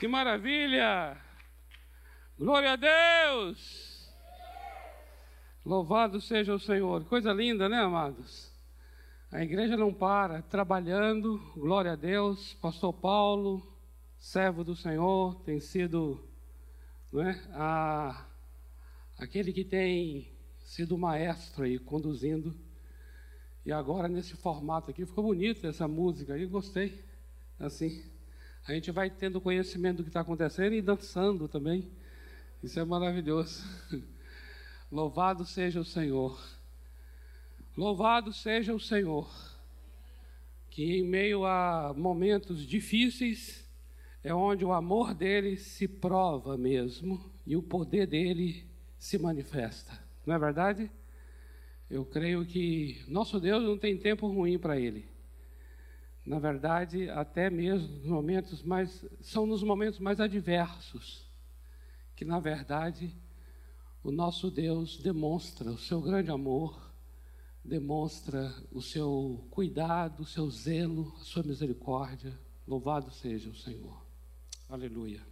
Que maravilha! Glória a Deus! Louvado seja o Senhor. Coisa linda, né, amados? A igreja não para, trabalhando, glória a Deus. Pastor Paulo, servo do Senhor, tem sido, não é, aquele que tem sido maestro aí, conduzindo. E agora, nesse formato aqui, ficou bonito essa música aí, gostei. Assim, a gente vai tendo conhecimento do que está acontecendo e dançando também. Isso é maravilhoso. Louvado seja o Senhor. Louvado seja o Senhor, que em meio a momentos difíceis é onde o amor dele se prova mesmo e o poder dele se manifesta. Não é verdade? Eu creio que nosso Deus não tem tempo ruim para ele. Na verdade, até mesmo são nos momentos mais adversos que, na verdade, o nosso Deus demonstra o seu grande amor, demonstra o seu cuidado, o seu zelo, a sua misericórdia. Louvado seja o Senhor. Aleluia.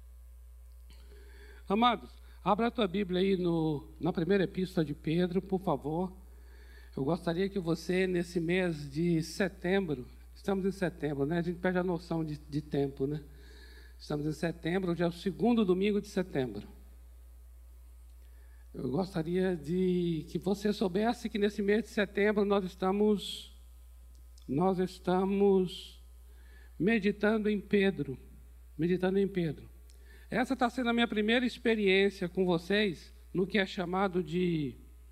Amados, abra a tua Bíblia aí na primeira epístola de Pedro, por favor. Eu gostaria que você, nesse mês de setembro, estamos em setembro, né? A gente perde a noção de tempo, né? Estamos em setembro, hoje é o segundo domingo de setembro. Eu gostaria de que você soubesse que nesse mês de setembro nós estamos meditando em Pedro. Essa está sendo a minha primeira experiência com vocês no que é chamado de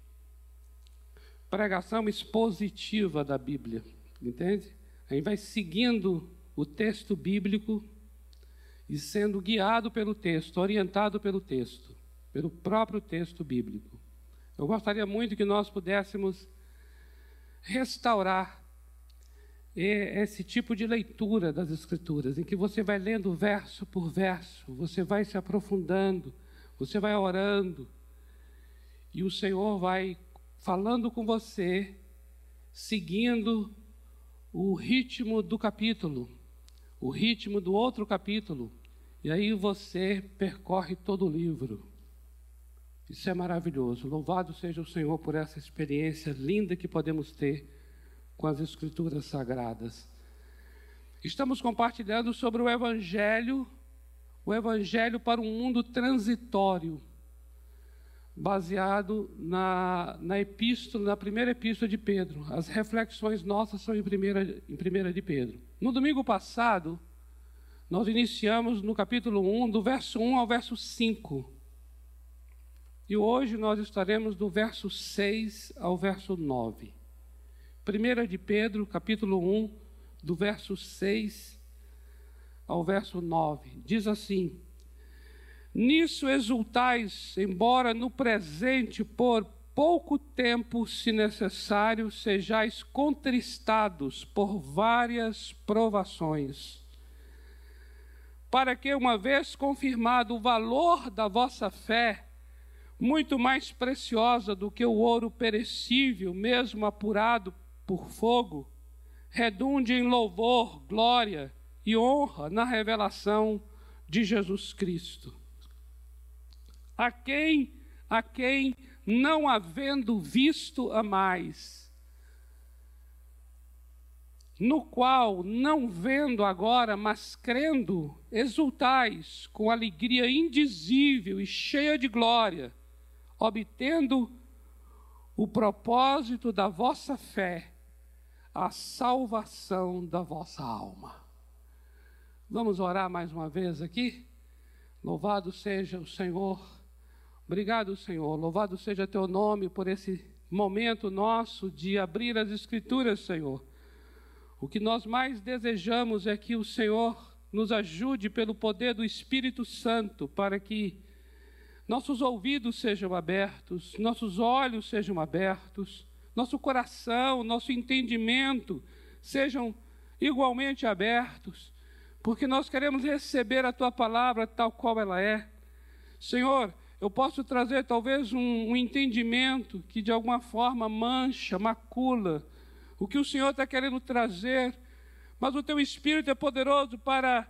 pregação expositiva da Bíblia, entende? A gente vai seguindo o texto bíblico e sendo guiado pelo texto, orientado pelo texto, pelo próprio texto bíblico. Eu gostaria muito que nós pudéssemos restaurar esse tipo de leitura das Escrituras, em que você vai lendo verso por verso, você vai se aprofundando, você vai orando, e o Senhor vai falando com você, seguindo o ritmo do capítulo, o ritmo do outro capítulo, e aí você percorre todo o livro. Isso é maravilhoso. Louvado seja o Senhor por essa experiência linda que podemos ter com as Escrituras Sagradas. Estamos compartilhando sobre o Evangelho para um mundo transitório, baseado na primeira epístola de Pedro. As reflexões nossas são em primeira de Pedro. No domingo passado, nós iniciamos no capítulo 1, do verso 1 ao verso 5. E hoje nós estaremos do verso 6 ao verso 9. 1 de Pedro, capítulo 1, do verso 6 ao verso 9. Diz assim: nisso exultais, embora no presente, por pouco tempo, se necessário, sejais contristados por várias provações, para que, uma vez confirmado o valor da vossa fé, muito mais preciosa do que o ouro perecível, mesmo apurado por fogo, redunde em louvor, glória e honra na revelação de Jesus Cristo. A quem, não havendo visto a mais, no qual, não vendo agora, mas crendo, exultais com alegria indizível e cheia de glória, obtendo o propósito da vossa fé, a salvação da vossa alma. Vamos orar mais uma vez aqui? Louvado seja o Senhor. Obrigado, Senhor. Louvado seja teu nome por esse momento nosso de abrir as Escrituras, Senhor. O que nós mais desejamos é que o Senhor nos ajude pelo poder do Espírito Santo para que nossos ouvidos sejam abertos, nossos olhos sejam abertos, nosso coração, nosso entendimento sejam igualmente abertos, porque nós queremos receber a Tua palavra tal qual ela é. Senhor, eu posso trazer talvez um entendimento que de alguma forma mancha, macula o que o Senhor está querendo trazer, mas o Teu Espírito é poderoso para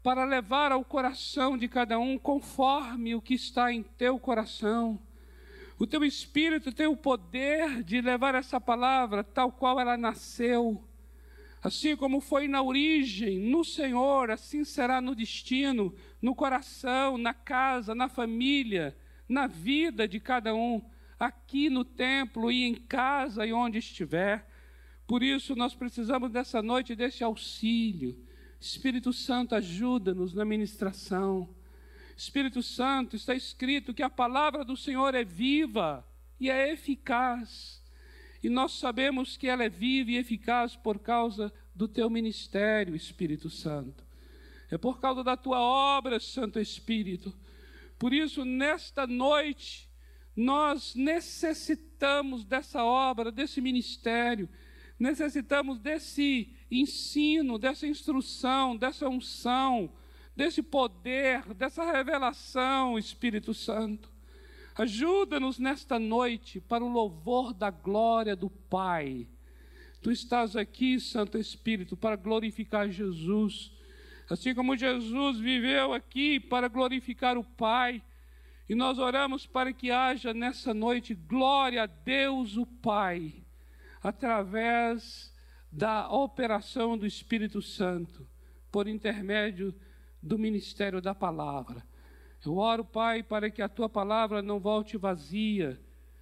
para levar ao coração de cada um conforme o que está em teu coração. O teu Espírito tem o poder de levar essa palavra tal qual ela nasceu. Assim como foi na origem, no Senhor, assim será no destino, no coração, na casa, na família, na vida de cada um, aqui no templo e em casa e onde estiver. Por isso nós precisamos dessa noite desse auxílio. Espírito Santo, ajuda-nos na ministração. Espírito Santo, está escrito que a palavra do Senhor é viva e é eficaz. E nós sabemos que ela é viva e eficaz por causa do teu ministério, Espírito Santo. É por causa da tua obra, Santo Espírito. Por isso, nesta noite, nós necessitamos dessa obra, desse ministério. Necessitamos desse ensino, dessa instrução, dessa unção, desse poder, dessa revelação, Espírito Santo. Ajuda-nos nesta noite para o louvor da glória do Pai. Tu estás aqui, Santo Espírito, para glorificar Jesus. Assim como Jesus viveu aqui para glorificar o Pai. E nós oramos para que haja nessa noite glória a Deus o Pai, através da operação do Espírito Santo, por intermédio do ministério da palavra. Eu oro, Pai, para que a Tua palavra não volte vazia.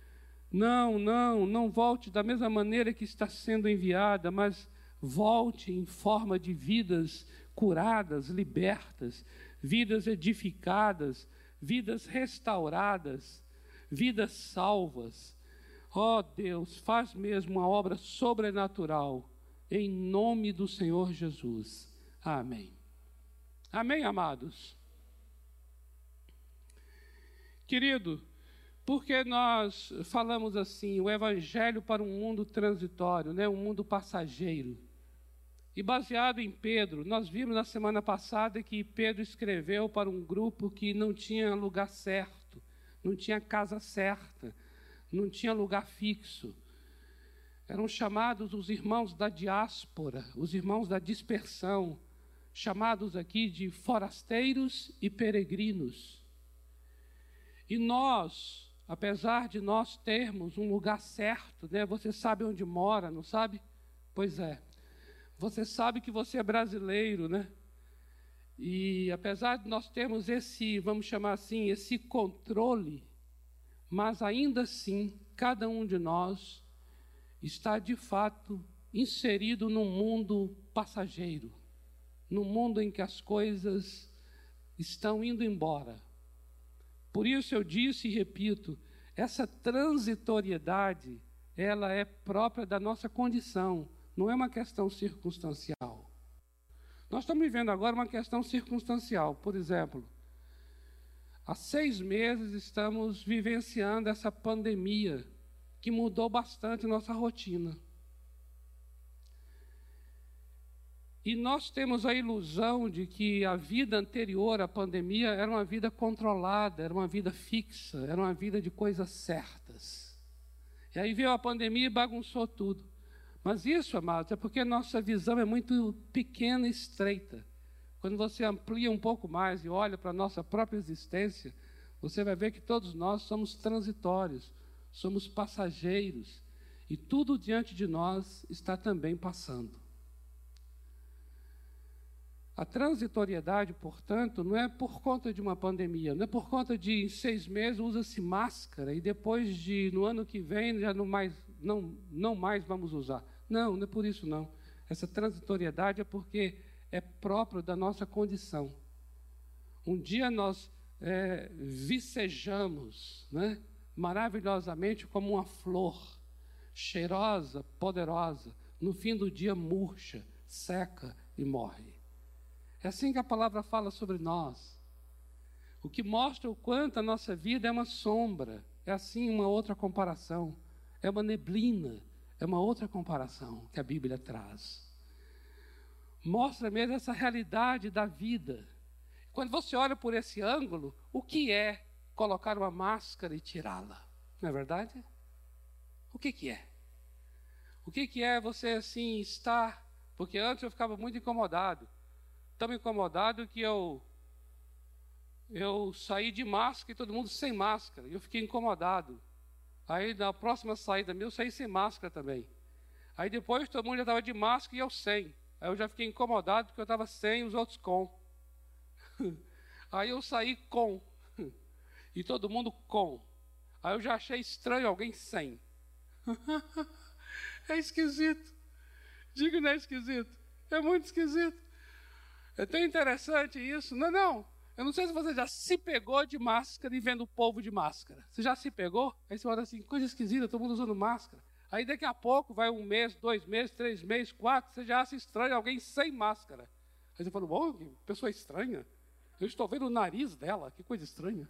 Não volte da mesma maneira que está sendo enviada, mas volte em forma de vidas curadas, libertas, vidas edificadas, vidas restauradas, vidas salvas. Ó Deus, faz mesmo uma obra sobrenatural, em nome do Senhor Jesus. Amém. Amém, amados? Querido, porque nós falamos assim, o Evangelho para um mundo transitório, né? Um mundo passageiro. E baseado em Pedro, nós vimos na semana passada que Pedro escreveu para um grupo que não tinha lugar certo, não tinha casa certa, não tinha lugar fixo. Eram chamados os irmãos da diáspora, os irmãos da dispersão, chamados aqui de forasteiros e peregrinos. E nós, apesar de nós termos um lugar certo, né? Você sabe onde mora, não sabe? Pois é. Você sabe que você é brasileiro, né? E apesar de nós termos esse, vamos chamar assim, esse controle, mas ainda assim, cada um de nós está de fato inserido num mundo passageiro, num mundo em que as coisas estão indo embora. Por isso eu disse e repito, essa transitoriedade, ela é própria da nossa condição, não é uma questão circunstancial. Nós estamos vivendo agora uma questão circunstancial. Por exemplo, há 6 meses estamos vivenciando essa pandemia que mudou bastante nossa rotina. E nós temos a ilusão de que a vida anterior à pandemia era uma vida controlada, era uma vida fixa, era uma vida de coisas certas. E aí veio a pandemia e bagunçou tudo. Mas isso, amados, é porque nossa visão é muito pequena e estreita. Quando você amplia um pouco mais e olha para a nossa própria existência, você vai ver que todos nós somos transitórios, somos passageiros, e tudo diante de nós está também passando. A transitoriedade, portanto, não é por conta de uma pandemia, não é por conta de em 6 meses usa-se máscara e depois no ano que vem já não mais vamos usar. Não é por isso não. Essa transitoriedade é porque é próprio da nossa condição. Um dia nós vicejamos, né, maravilhosamente como uma flor, cheirosa, poderosa, no fim do dia murcha, seca e morre. É assim que a palavra fala sobre nós. O que mostra o quanto a nossa vida é uma sombra. É assim uma outra comparação. É uma neblina. É uma outra comparação que a Bíblia traz. Mostra mesmo essa realidade da vida. Quando você olha por esse ângulo, o que é colocar uma máscara e tirá-la? Não é verdade? O que é? O que é você assim estar... Porque antes eu ficava muito incomodado. tão incomodado que eu saí de máscara e todo mundo sem máscara. E eu fiquei incomodado. Aí, na próxima saída minha, eu saí sem máscara também. Aí depois todo mundo já estava de máscara e eu sem. Aí eu já fiquei incomodado porque eu estava sem, os outros com. Aí eu saí com. E todo mundo com. Aí eu já achei estranho alguém sem. É esquisito. Diga que não é esquisito. É muito esquisito. É tão interessante isso. Não. Eu não sei se você já se pegou de máscara e vendo o povo de máscara. Você já se pegou? Aí você fala assim, coisa esquisita, todo mundo usando máscara. Aí daqui a pouco vai 1 mês, 2 meses, 3 meses, 4, você já acha estranho alguém sem máscara. Aí você fala, bom, que pessoa estranha. Eu estou vendo o nariz dela, que coisa estranha.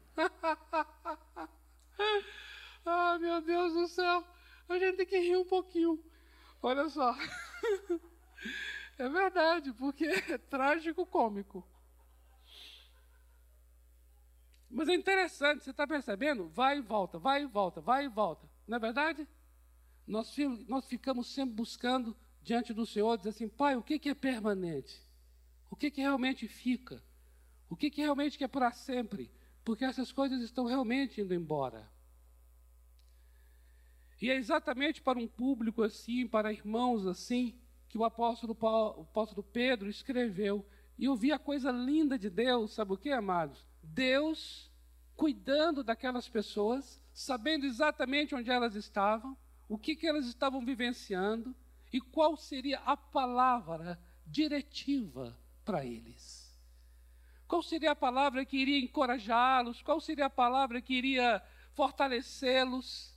Ah, meu Deus do céu, a gente tem que rir um pouquinho. Olha só. É verdade, porque é trágico cômico. Mas é interessante, você está percebendo? Vai e volta, vai e volta, vai e volta. Não é verdade? Nós ficamos sempre buscando diante do Senhor, dizer assim, Pai, o que é permanente? O que realmente fica? O que realmente é para sempre? Porque essas coisas estão realmente indo embora. E é exatamente para um público assim, para irmãos assim, que o apóstolo Pedro escreveu. E eu vi a coisa linda de Deus, sabe o que, amados? Deus cuidando daquelas pessoas, sabendo exatamente onde elas estavam, o que elas estavam vivenciando e qual seria a palavra diretiva para eles. Qual seria a palavra que iria encorajá-los? Qual seria a palavra que iria fortalecê-los?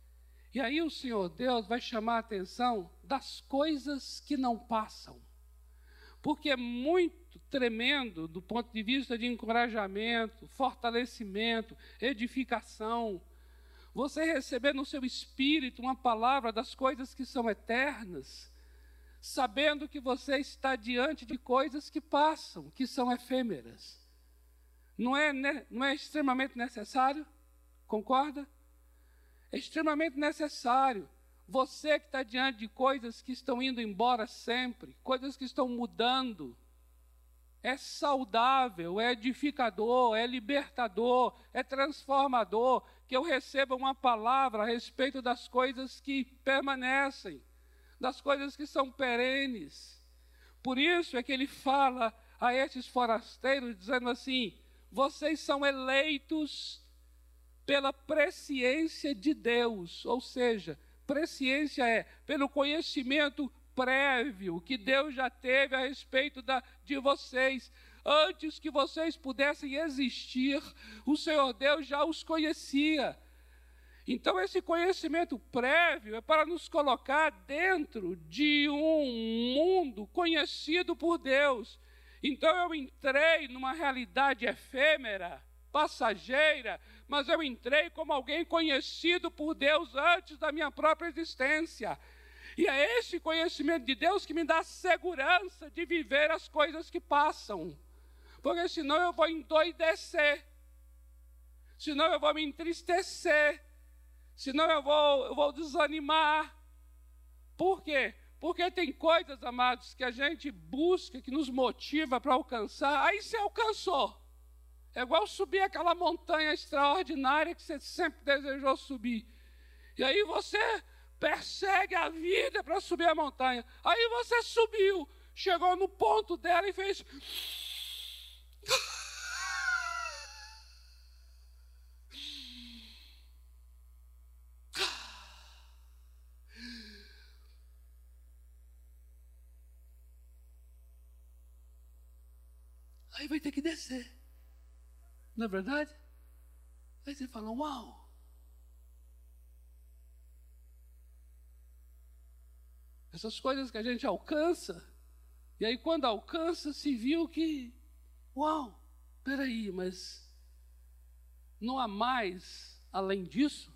E aí o Senhor Deus vai chamar a atenção das coisas que não passam. Porque é muito tremendo do ponto de vista de encorajamento, fortalecimento, edificação, você receber no seu espírito uma palavra das coisas que são eternas, sabendo que você está diante de coisas que passam, que são efêmeras. Não é extremamente necessário? Concorda? É extremamente necessário. Você que está diante de coisas que estão indo embora sempre, coisas que estão mudando, é saudável, é edificador, é libertador, é transformador, que eu receba uma palavra a respeito das coisas que permanecem, das coisas que são perenes. Por isso é que ele fala a esses forasteiros, dizendo assim, vocês são eleitos pela presciência de Deus, ou seja, presciência é pelo conhecimento prévio que Deus já teve a respeito de vocês. Antes que vocês pudessem existir, o Senhor Deus já os conhecia. Então esse conhecimento prévio é para nos colocar dentro de um mundo conhecido por Deus. Então eu entrei numa realidade efêmera, passageira, mas eu entrei como alguém conhecido por Deus antes da minha própria existência. E é esse conhecimento de Deus que me dá segurança de viver as coisas que passam. Porque senão eu vou endoidecer, senão eu vou me entristecer, senão eu vou desanimar. Por quê? Porque tem coisas, amados, que a gente busca, que nos motiva para alcançar, aí você alcançou. É igual subir aquela montanha extraordinária que você sempre desejou subir. E aí você persegue a vida para subir a montanha. Aí você subiu, chegou no ponto dela e fez... Aí vai ter que descer. Não é verdade? Aí você fala, uau! Essas coisas que a gente alcança, e aí quando alcança, se viu que, uau, peraí, mas não há mais além disso?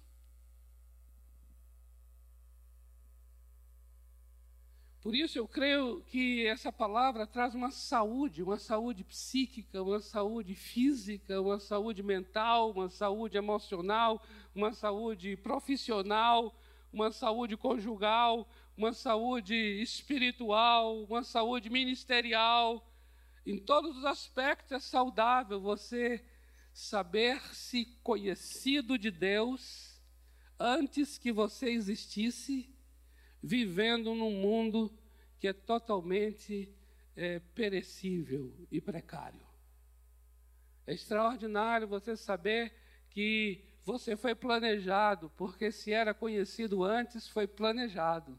Por isso eu creio que essa palavra traz uma saúde psíquica, uma saúde física, uma saúde mental, uma saúde emocional, uma saúde profissional, uma saúde conjugal, uma saúde espiritual, uma saúde ministerial. Em todos os aspectos é saudável você saber-se conhecido de Deus antes que você existisse, vivendo num mundo que é totalmente perecível e precário. É extraordinário você saber que você foi planejado, porque se era conhecido antes, foi planejado.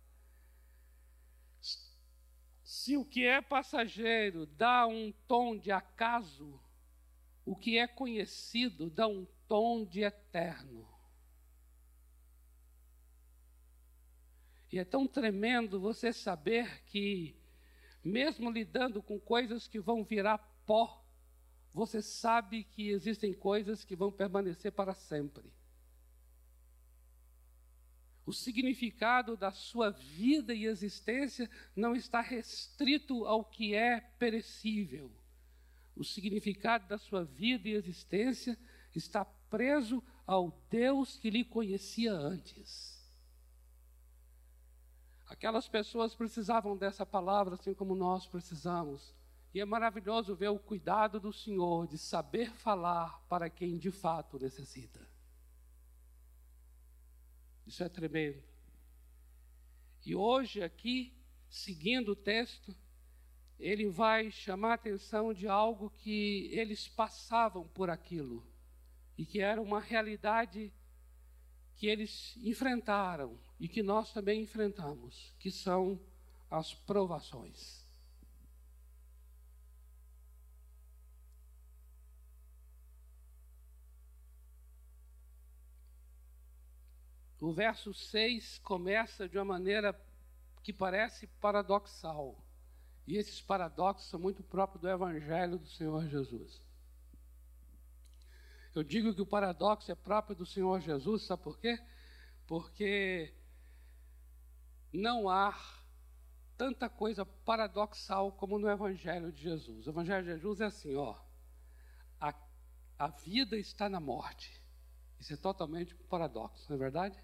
Se o que é passageiro dá um tom de acaso, o que é conhecido dá um tom de eterno. E é tão tremendo você saber que, mesmo lidando com coisas que vão virar pó, você sabe que existem coisas que vão permanecer para sempre. O significado da sua vida e existência não está restrito ao que é perecível. O significado da sua vida e existência está preso ao Deus que lhe conhecia antes. Aquelas pessoas precisavam dessa palavra, assim como nós precisamos. E é maravilhoso ver o cuidado do Senhor de saber falar para quem de fato necessita. Isso é tremendo. E hoje aqui, seguindo o texto, ele vai chamar a atenção de algo que eles passavam por aquilo. E que era uma realidade que eles enfrentaram e que nós também enfrentamos, que são as provações. O verso 6 começa de uma maneira que parece paradoxal. E esses paradoxos são muito próprios do Evangelho do Senhor Jesus. Eu digo que o paradoxo é próprio do Senhor Jesus, sabe por quê? Porque não há tanta coisa paradoxal como no Evangelho de Jesus. O Evangelho de Jesus é assim, a vida está na morte. Isso é totalmente um paradoxo, não é verdade?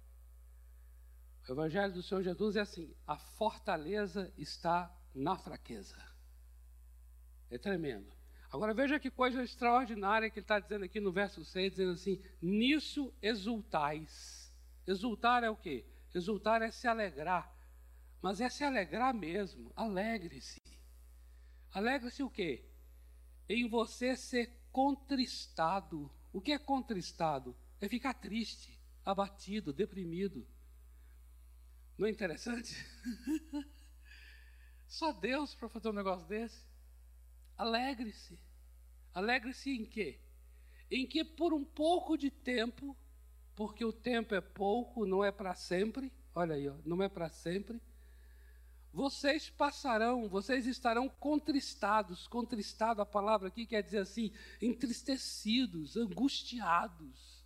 O Evangelho do Senhor Jesus é assim, a fortaleza está na fraqueza. É tremendo. Agora veja que coisa extraordinária que ele está dizendo aqui no verso 6, dizendo assim, nisso exultais. Exultar é o quê? Exultar é se alegrar. Mas é se alegrar mesmo. Alegre-se. Alegre-se o quê? Em você ser contristado. O que é contristado? É ficar triste, abatido, deprimido. Não é interessante? Só Deus para fazer um negócio desse. Alegre-se. Alegre-se em quê? Em que por um pouco de tempo, porque o tempo é pouco, não é para sempre, olha aí, não é para sempre, vocês estarão contristados. Contristado, a palavra aqui quer dizer assim, entristecidos, angustiados.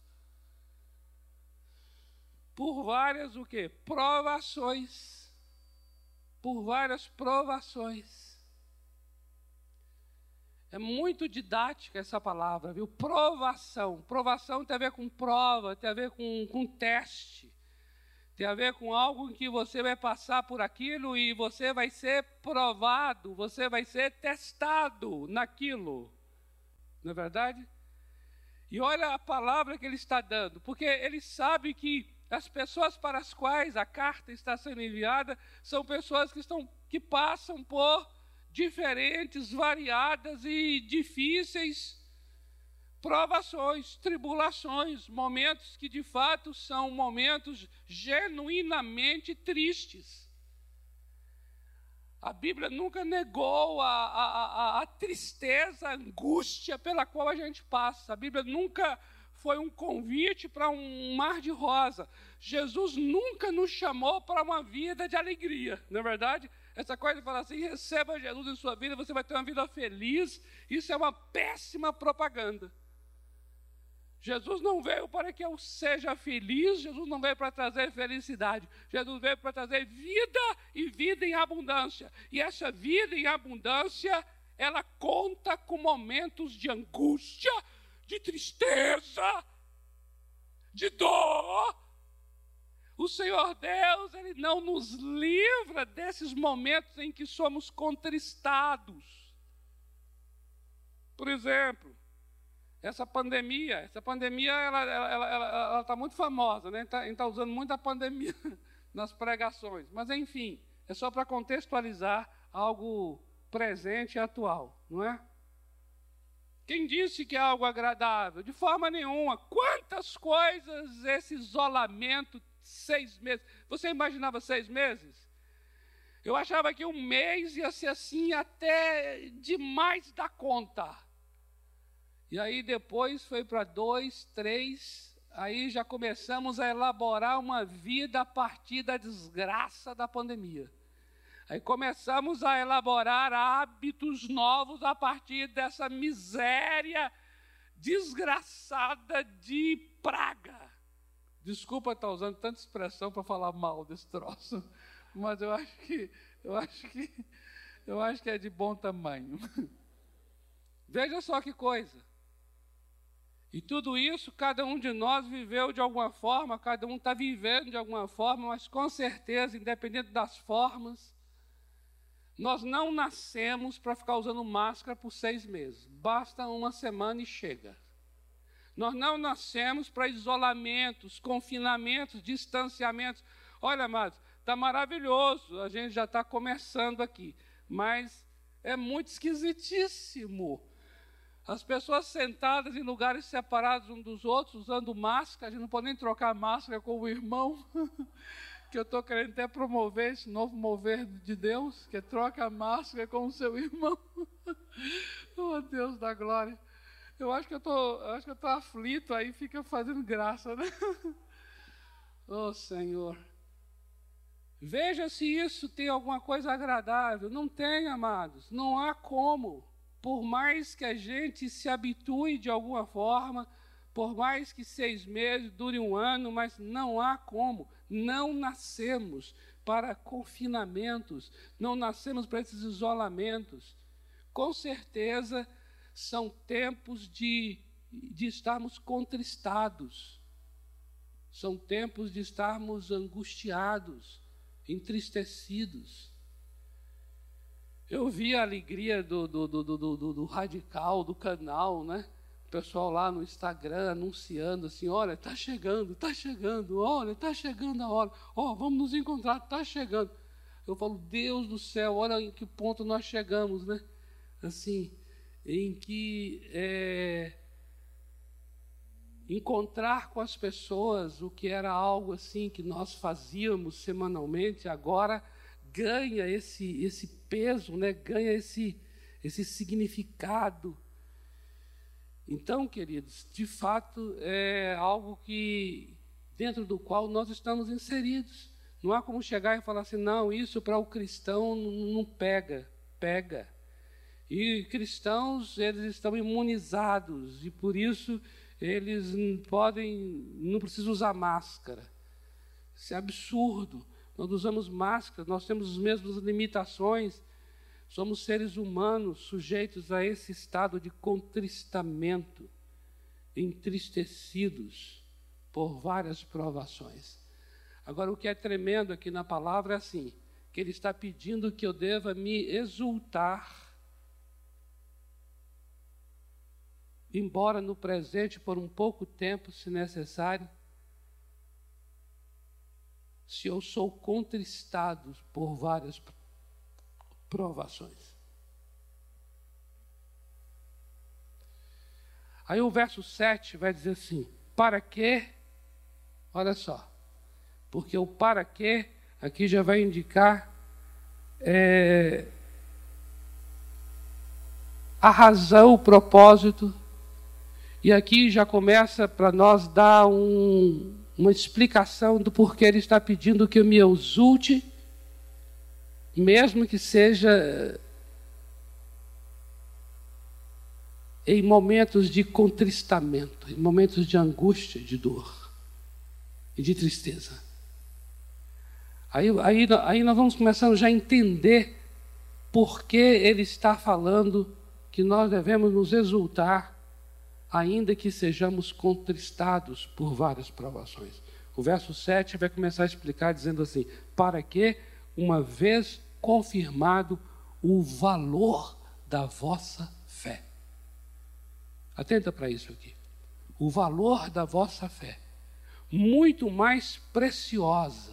Por várias o quê? Provações. Por várias provações. É muito didática essa palavra, viu? Provação. Provação tem a ver com prova, tem a ver com teste. Tem a ver com algo em que você vai passar por aquilo e você vai ser provado, você vai ser testado naquilo. Não é verdade? E olha a palavra que ele está dando, porque ele sabe que as pessoas para as quais a carta está sendo enviada são pessoas que passam por diferentes, variadas e difíceis provações, tribulações, momentos que de fato são momentos genuinamente tristes. A Bíblia nunca negou a tristeza, a angústia pela qual a gente passa. A Bíblia nunca foi um convite para um mar de rosa. Jesus nunca nos chamou para uma vida de alegria, não é verdade? Essa coisa de falar assim, receba Jesus em sua vida, você vai ter uma vida feliz, isso é uma péssima propaganda. Jesus não veio para que eu seja feliz, Jesus não veio para trazer felicidade, Jesus veio para trazer vida e vida em abundância. E essa vida em abundância, ela conta com momentos de angústia, de tristeza, de dor. O Senhor Deus, Ele não nos livra desses momentos em que somos contristados. Por exemplo, essa pandemia ela está muito famosa, né? A gente está usando muito a pandemia nas pregações. Mas, enfim, é só para contextualizar algo presente e atual, não é? Quem disse que é algo agradável? De forma nenhuma. Quantas coisas esse isolamento, 6 meses. Você imaginava 6 meses? Eu achava que 1 mês ia ser assim até demais da conta. E aí depois foi para 2, 3, aí já começamos a elaborar uma vida a partir da desgraça da pandemia. Aí começamos a elaborar hábitos novos a partir dessa miséria desgraçada de praga. Desculpa estar usando tanta expressão para falar mal desse troço, mas eu acho que é de bom tamanho. Veja só que coisa. E tudo isso, cada um de nós viveu de alguma forma, cada um está vivendo de alguma forma, mas com certeza, independente das formas, nós não nascemos para ficar usando máscara por 6 meses. Basta 1 semana e chega. Nós não nascemos para isolamentos, confinamentos, distanciamentos. Olha, amados, está maravilhoso, a gente já está começando aqui, mas é muito esquisitíssimo. As pessoas sentadas em lugares separados uns dos outros, usando máscara, a gente não pode nem trocar máscara com o irmão, que eu estou querendo até promover esse novo mover de Deus, que troca a máscara com o seu irmão. Oh, Deus da glória. Eu acho que eu estou aflito, aí fica fazendo graça, né? Oh, Senhor. Veja se isso tem alguma coisa agradável. Não tem, amados, não há como. Por mais que a gente se habitue de alguma forma, por mais que 6 meses dure 1 ano, mas não há como. Não nascemos para confinamentos, não nascemos para esses isolamentos. Com certeza, são tempos de estarmos contristados, são tempos de estarmos angustiados, entristecidos. Eu vi a alegria do radical, do canal, né? O pessoal lá no Instagram anunciando assim, olha, está chegando, olha, está chegando a hora, vamos nos encontrar, está chegando. Eu falo, Deus do céu, olha em que ponto nós chegamos, né? Assim, em que encontrar com as pessoas o que era algo assim que nós fazíamos semanalmente, agora ganha esse peso, né? Ganha esse significado. Então, queridos, de fato é algo que dentro do qual nós estamos inseridos. Não há como chegar e falar assim, não, isso para o cristão não pega. E cristãos, eles estão imunizados, e por isso eles não precisam usar máscara. Isso é absurdo. Nós usamos máscara, nós temos as mesmas limitações, somos seres humanos sujeitos a esse estado de contristamento, entristecidos por várias provações. Agora, o que é tremendo aqui na palavra é assim, que ele está pedindo que eu deva me exultar, embora no presente, por um pouco tempo, se necessário, se eu sou contristado por várias provações. Aí o verso 7 vai dizer assim, para quê? Olha só, porque o para quê aqui já vai indicar a razão, o propósito, e aqui já começa para nós dar uma explicação do porquê ele está pedindo que eu me exulte, mesmo que seja em momentos de contristamento, em momentos de angústia, de dor e de tristeza. Aí nós vamos começando já a entender por que ele está falando que nós devemos nos exultar, ainda que sejamos contristados por várias provações. O verso 7 vai começar a explicar dizendo assim, para que, uma vez confirmado o valor da vossa fé. Atenta para isso aqui. O valor da vossa fé, muito mais preciosa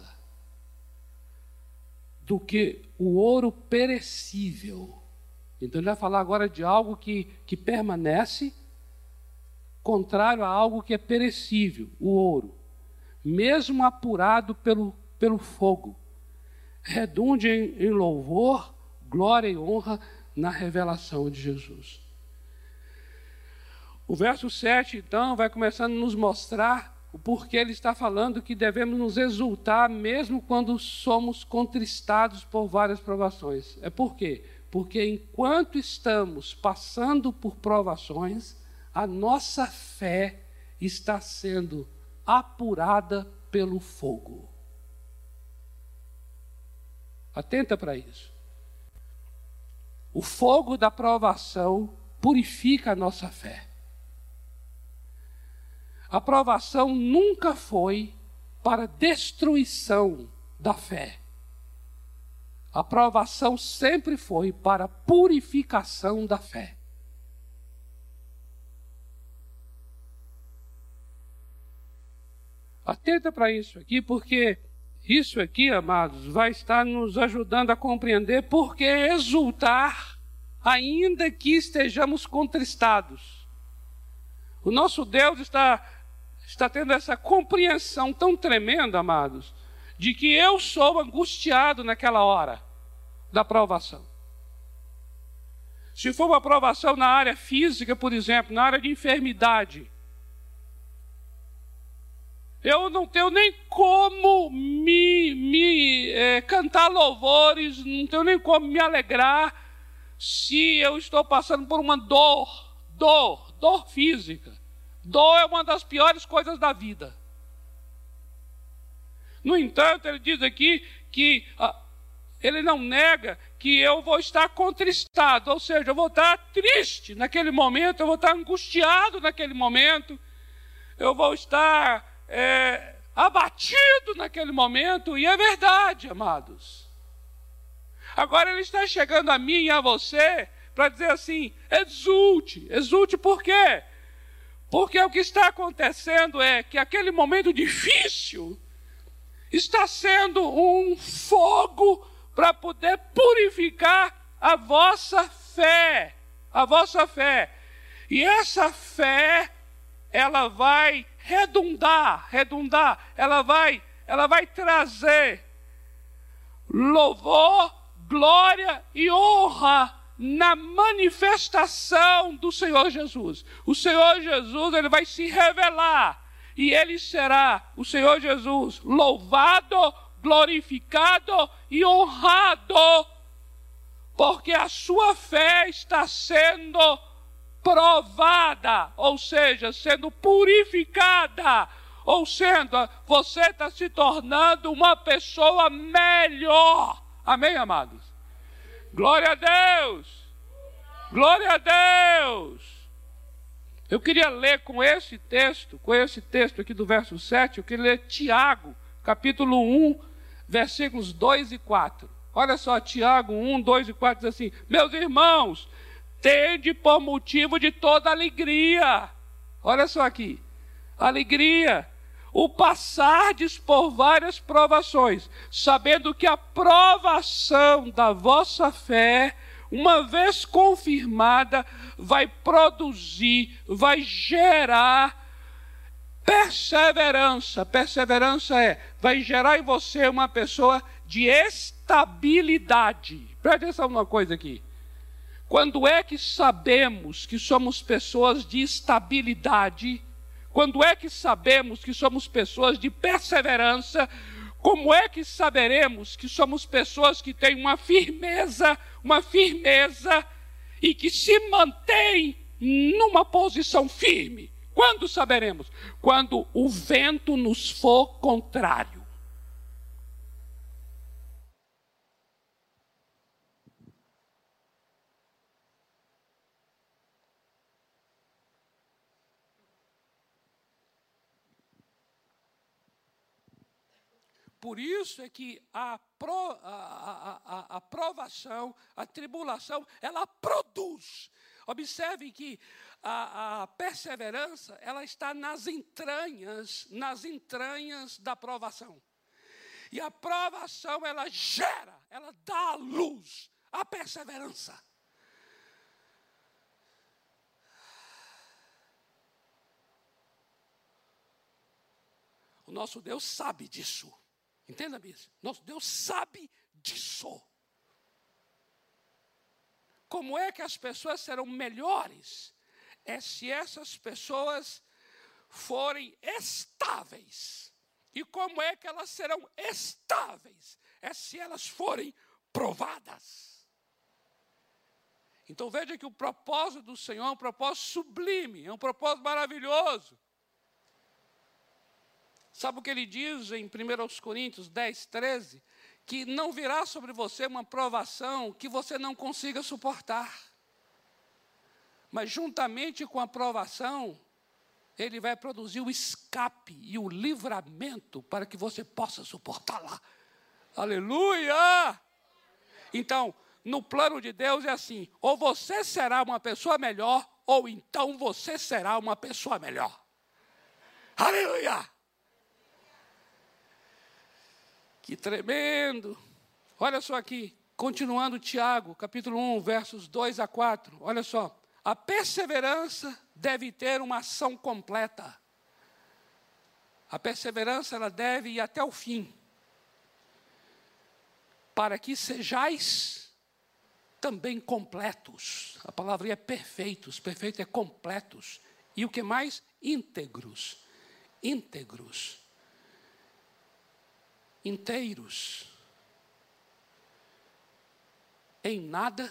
do que o ouro perecível. Então ele vai falar agora de algo que permanece, contrário a algo que é perecível, o ouro. Mesmo apurado pelo fogo, redunde em louvor, glória e honra na revelação de Jesus. O verso 7, então, vai começando a nos mostrar o porquê ele está falando que devemos nos exultar mesmo quando somos contristados por várias provações. É por quê? Porque enquanto estamos passando por provações, a nossa fé está sendo apurada pelo fogo. Atenta para isso. O fogo da provação purifica a nossa fé. A provação nunca foi para destruição da fé. A provação sempre foi para purificação da fé. Atenta para isso aqui, porque isso aqui, amados, vai estar nos ajudando a compreender por que exultar, ainda que estejamos contristados. O nosso Deus está tendo essa compreensão tão tremenda, amados, de que eu sou angustiado naquela hora da provação. Se for uma provação na área física, por exemplo, na área de enfermidade, eu não tenho nem como cantar louvores, não tenho nem como me alegrar se eu estou passando por uma dor física. Dor é uma das piores coisas da vida. No entanto, ele diz aqui que ele não nega que eu vou estar contristado, ou seja, eu vou estar triste naquele momento, eu vou estar angustiado naquele momento, eu vou estar abatido naquele momento, e é verdade, amados. Agora ele está chegando a mim e a você para dizer assim, exulte por quê? Porque o que está acontecendo é que aquele momento difícil está sendo um fogo para poder purificar a vossa fé. A vossa fé. E essa fé, ela vai redundar, ela vai trazer louvor, glória e honra na manifestação do Senhor Jesus. O Senhor Jesus, ele vai se revelar e ele será, o Senhor Jesus, louvado, glorificado e honrado, porque a sua fé está sendo provada, ou seja, sendo purificada, ou sendo, você está se tornando uma pessoa melhor. Amém, amados? Glória a Deus! Glória a Deus! Eu queria ler com esse texto aqui do verso 7, eu queria ler Tiago, capítulo 1, versículos 2 e 4. Olha só, Tiago 1, 2 e 4 diz assim: meus irmãos, tende por motivo de toda alegria. Olha só aqui, alegria. O passardes por várias provações, sabendo que a provação da vossa fé, uma vez confirmada, vai produzir, vai gerar perseverança. Perseverança vai gerar em você uma pessoa de estabilidade. Presta atenção numa coisa aqui. Quando é que sabemos que somos pessoas de estabilidade? Quando é que sabemos que somos pessoas de perseverança? Como é que saberemos que somos pessoas que têm uma firmeza e que se mantêm numa posição firme? Quando saberemos? Quando o vento nos for contrário. Por isso é que a provação, a tribulação, ela produz. Observe que a perseverança, ela está nas entranhas da provação. E a provação, ela gera, ela dá à luz a perseverança. O nosso Deus sabe disso. Entenda-me isso. Nosso Deus sabe disso. Como é que as pessoas serão melhores? É se essas pessoas forem estáveis. E como é que elas serão estáveis? É se elas forem provadas. Então veja que o propósito do Senhor é um propósito sublime, é um propósito maravilhoso. Sabe o que ele diz em 1 Coríntios 10, 13? Que não virá sobre você uma provação que você não consiga suportar. Mas juntamente com a provação, ele vai produzir o escape e o livramento para que você possa suportá-la. Aleluia! Então, no plano de Deus é assim, ou você será uma pessoa melhor, ou então você será uma pessoa melhor. Aleluia! Que tremendo! Olha só aqui, continuando Tiago, capítulo 1, versos 2 a 4. Olha só, a perseverança deve ter uma ação completa. A perseverança, ela deve ir até o fim. Para que sejais também completos. A palavra é perfeitos, perfeito é completos. E o que mais? Íntegros. Íntegros. Inteiros, em nada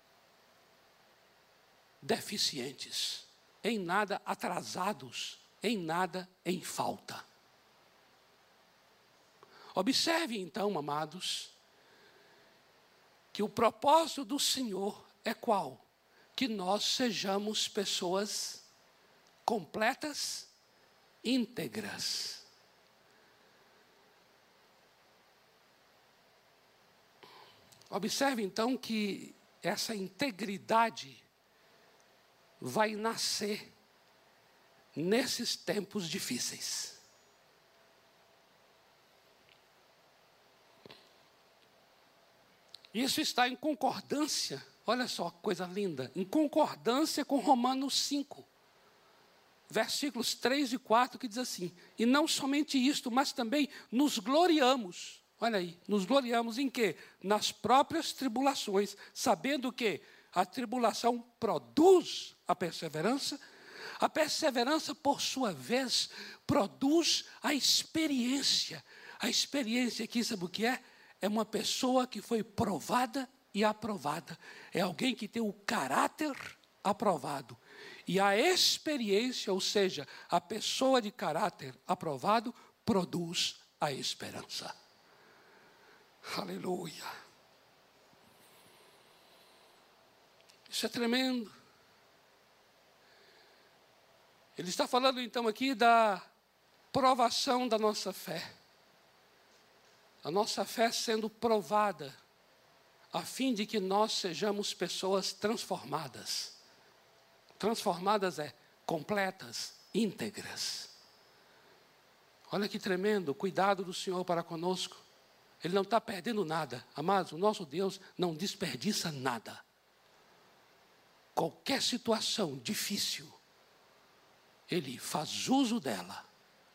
deficientes, em nada atrasados, em nada em falta. Observe então, amados, que o propósito do Senhor é qual? Que nós sejamos pessoas completas, íntegras. Observe, então, que essa integridade vai nascer nesses tempos difíceis. Isso está em concordância, olha só, coisa linda, em concordância com Romanos 5, versículos 3 e 4, que diz assim, e não somente isto, mas também nos gloriamos. Olha aí, nos gloriamos em quê? Nas próprias tribulações, sabendo que a tribulação produz a perseverança, por sua vez, produz a experiência. A experiência aqui, sabe o que é? É uma pessoa que foi provada e aprovada. É alguém que tem o caráter aprovado. E a experiência, ou seja, a pessoa de caráter aprovado, produz a esperança. Aleluia. Isso é tremendo. Ele está falando então aqui da provação da nossa fé. A nossa fé sendo provada, a fim de que nós sejamos pessoas transformadas. Transformadas é completas, íntegras. Olha que tremendo, o cuidado do Senhor para conosco. Ele não está perdendo nada. Amados, o nosso Deus não desperdiça nada. Qualquer situação difícil, Ele faz uso dela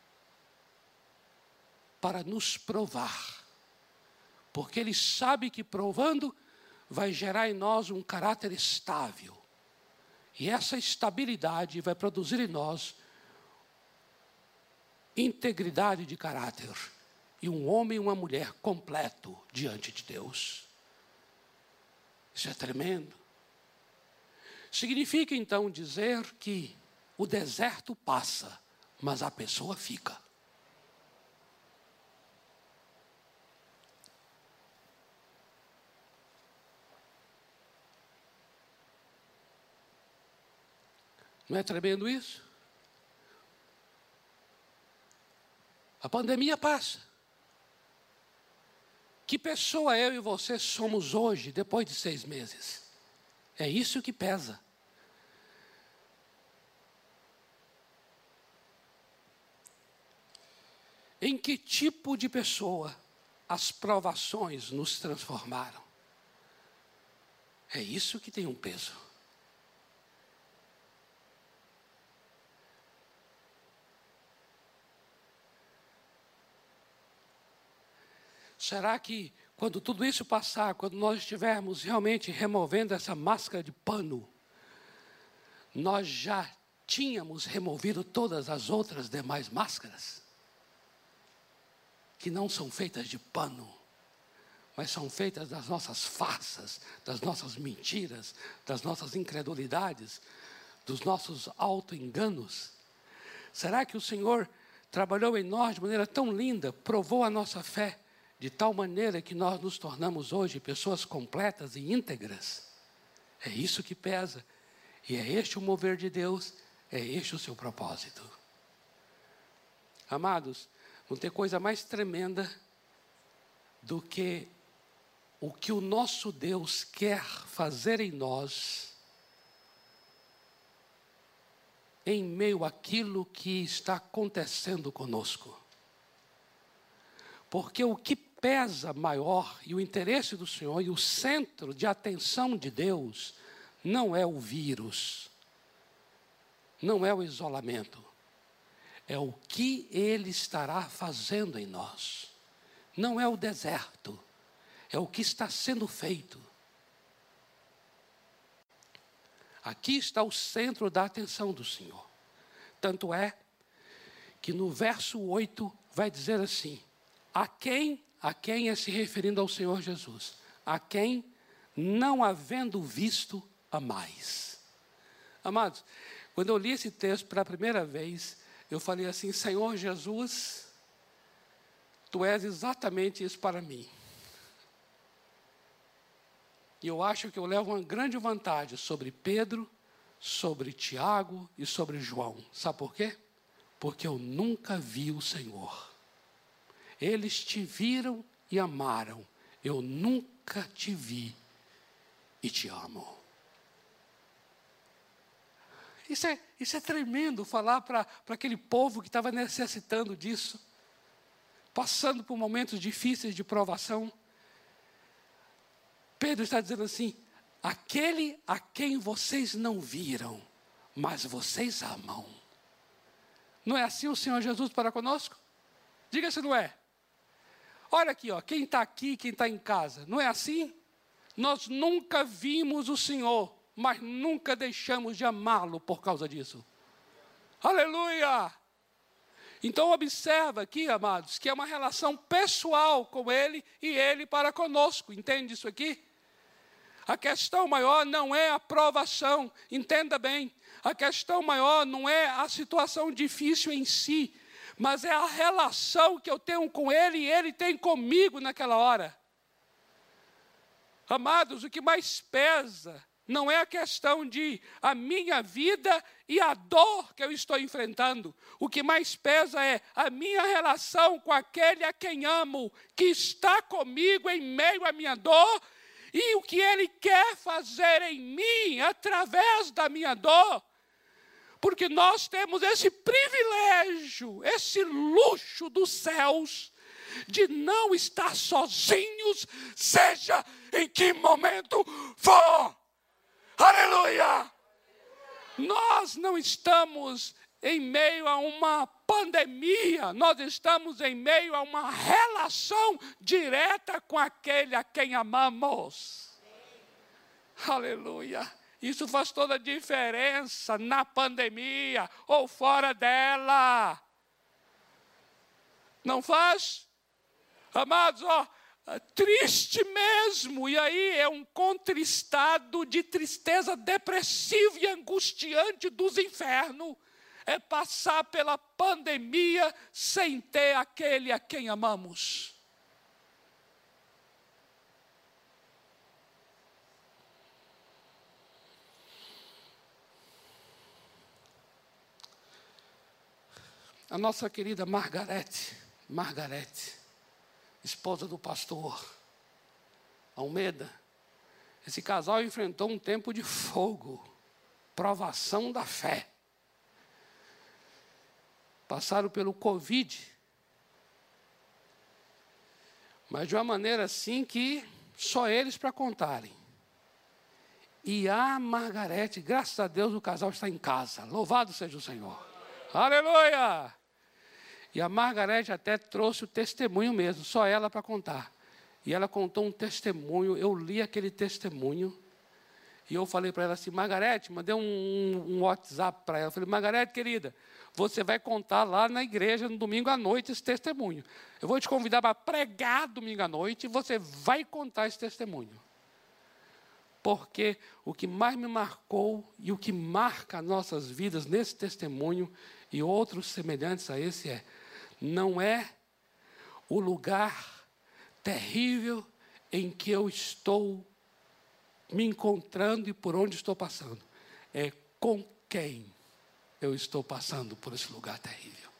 para nos provar. Porque Ele sabe que provando vai gerar em nós um caráter estável. E essa estabilidade vai produzir em nós integridade de caráter. E um homem e uma mulher completo diante de Deus. Isso é tremendo. Significa então dizer que o deserto passa, mas a pessoa fica. Não é tremendo isso? A pandemia passa. Que pessoa eu e você somos hoje, depois de 6 meses? É isso que pesa. em que tipo de pessoa as provações nos transformaram. É isso que tem um peso. Será que quando tudo isso passar, quando nós estivermos realmente removendo essa máscara de pano, nós já tínhamos removido todas as outras demais máscaras? Que não são feitas de pano, mas são feitas das nossas farsas, das nossas mentiras, das nossas incredulidades, dos nossos auto-enganos. Será que o Senhor trabalhou em nós de maneira tão linda, provou a nossa fé, de tal maneira que nós nos tornamos hoje pessoas completas e íntegras? É isso que pesa, e é este o mover de Deus, é este o seu propósito. Amados, não tem coisa mais tremenda do que o que o nosso Deus quer fazer em nós, em meio àquilo que está acontecendo conosco. Porque o que pesa maior, e o interesse do Senhor, e o centro de atenção de Deus, não é o vírus, não é o isolamento, é o que Ele estará fazendo em nós. Não é o deserto, é o que está sendo feito. Aqui está o centro da atenção do Senhor. Tanto é que no verso 8 vai dizer assim: a quem é se referindo ao Senhor Jesus, a quem não havendo visto a mais. Amados, quando eu li esse texto pela primeira vez, eu falei assim: Senhor Jesus, Tu és exatamente isso para mim. E eu acho que eu levo uma grande vantagem sobre Pedro, sobre Tiago e sobre João. Sabe por quê? Porque eu nunca vi o Senhor. Eles te viram e amaram. Eu nunca te vi e te amo. Isso é tremendo falar para aquele povo que estava necessitando disso, passando por momentos difíceis de provação. Pedro está dizendo assim: aquele a quem vocês não viram, mas vocês amam. Não é assim o Senhor Jesus para conosco? Diga se não é. Olha aqui, ó, quem está aqui, quem está em casa, não é assim? Nós nunca vimos o Senhor, mas nunca deixamos de amá-lo por causa disso. Aleluia! Então observa aqui, amados, que é uma relação pessoal com Ele e Ele para conosco. Entende isso aqui? A questão maior não é a provação, entenda bem. A questão maior não é a situação difícil em si, mas é a relação que eu tenho com Ele e Ele tem comigo naquela hora. Amados, o que mais pesa não é a questão de a minha vida e a dor que eu estou enfrentando. O que mais pesa é a minha relação com aquele a quem amo, que está comigo em meio à minha dor, e o que Ele quer fazer em mim através da minha dor. Porque nós temos esse privilégio, esse luxo dos céus, de não estar sozinhos, seja em que momento for. Aleluia! Nós não estamos em meio a uma pandemia, nós estamos em meio a uma relação direta com aquele a quem amamos. Aleluia! Isso faz toda a diferença na pandemia ou fora dela. Não faz? Amados, ó, triste mesmo, e aí é um contristado de tristeza depressiva e angustiante dos infernos, é passar pela pandemia sem ter aquele a quem amamos. A nossa querida Margarete, esposa do pastor Almeida, esse casal enfrentou um tempo de fogo, provação da fé. Passaram pelo Covid Mas de uma maneira assim que só eles para contarem. E a Margarete, graças a Deus, o casal está em casa. Louvado seja o Senhor. Aleluia! E a Margarete até trouxe o testemunho mesmo, só ela para contar. E ela contou um testemunho, eu li aquele testemunho. E eu falei para ela assim, Margarete, mandei um WhatsApp para ela. Eu falei, Margarete, querida, você vai contar lá na igreja no domingo à noite esse testemunho. Eu vou te convidar para pregar domingo à noite e você vai contar esse testemunho. Porque o que mais me marcou e o que marca nossas vidas nesse testemunho e outros semelhantes a esse não é o lugar terrível em que eu estou me encontrando e por onde estou passando. É com quem eu estou passando por esse lugar terrível.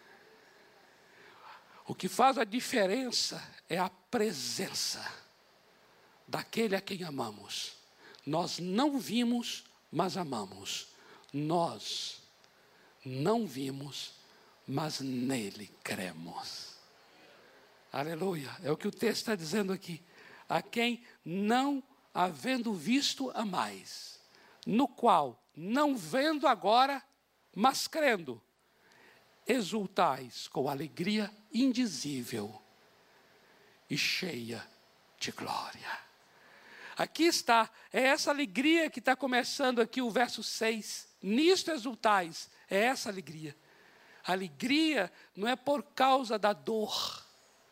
O que faz a diferença é a presença daquele a quem amamos. Nós não vimos, mas amamos. Nós não vimos, mas nele cremos. Aleluia. É o que o texto está dizendo aqui. A quem não havendo visto amais, no qual, não vendo agora, mas crendo, exultais com alegria indizível e cheia de glória. Aqui está, é essa alegria que está começando aqui o verso 6. Nisto exultais, é essa alegria. A alegria não é por causa da dor.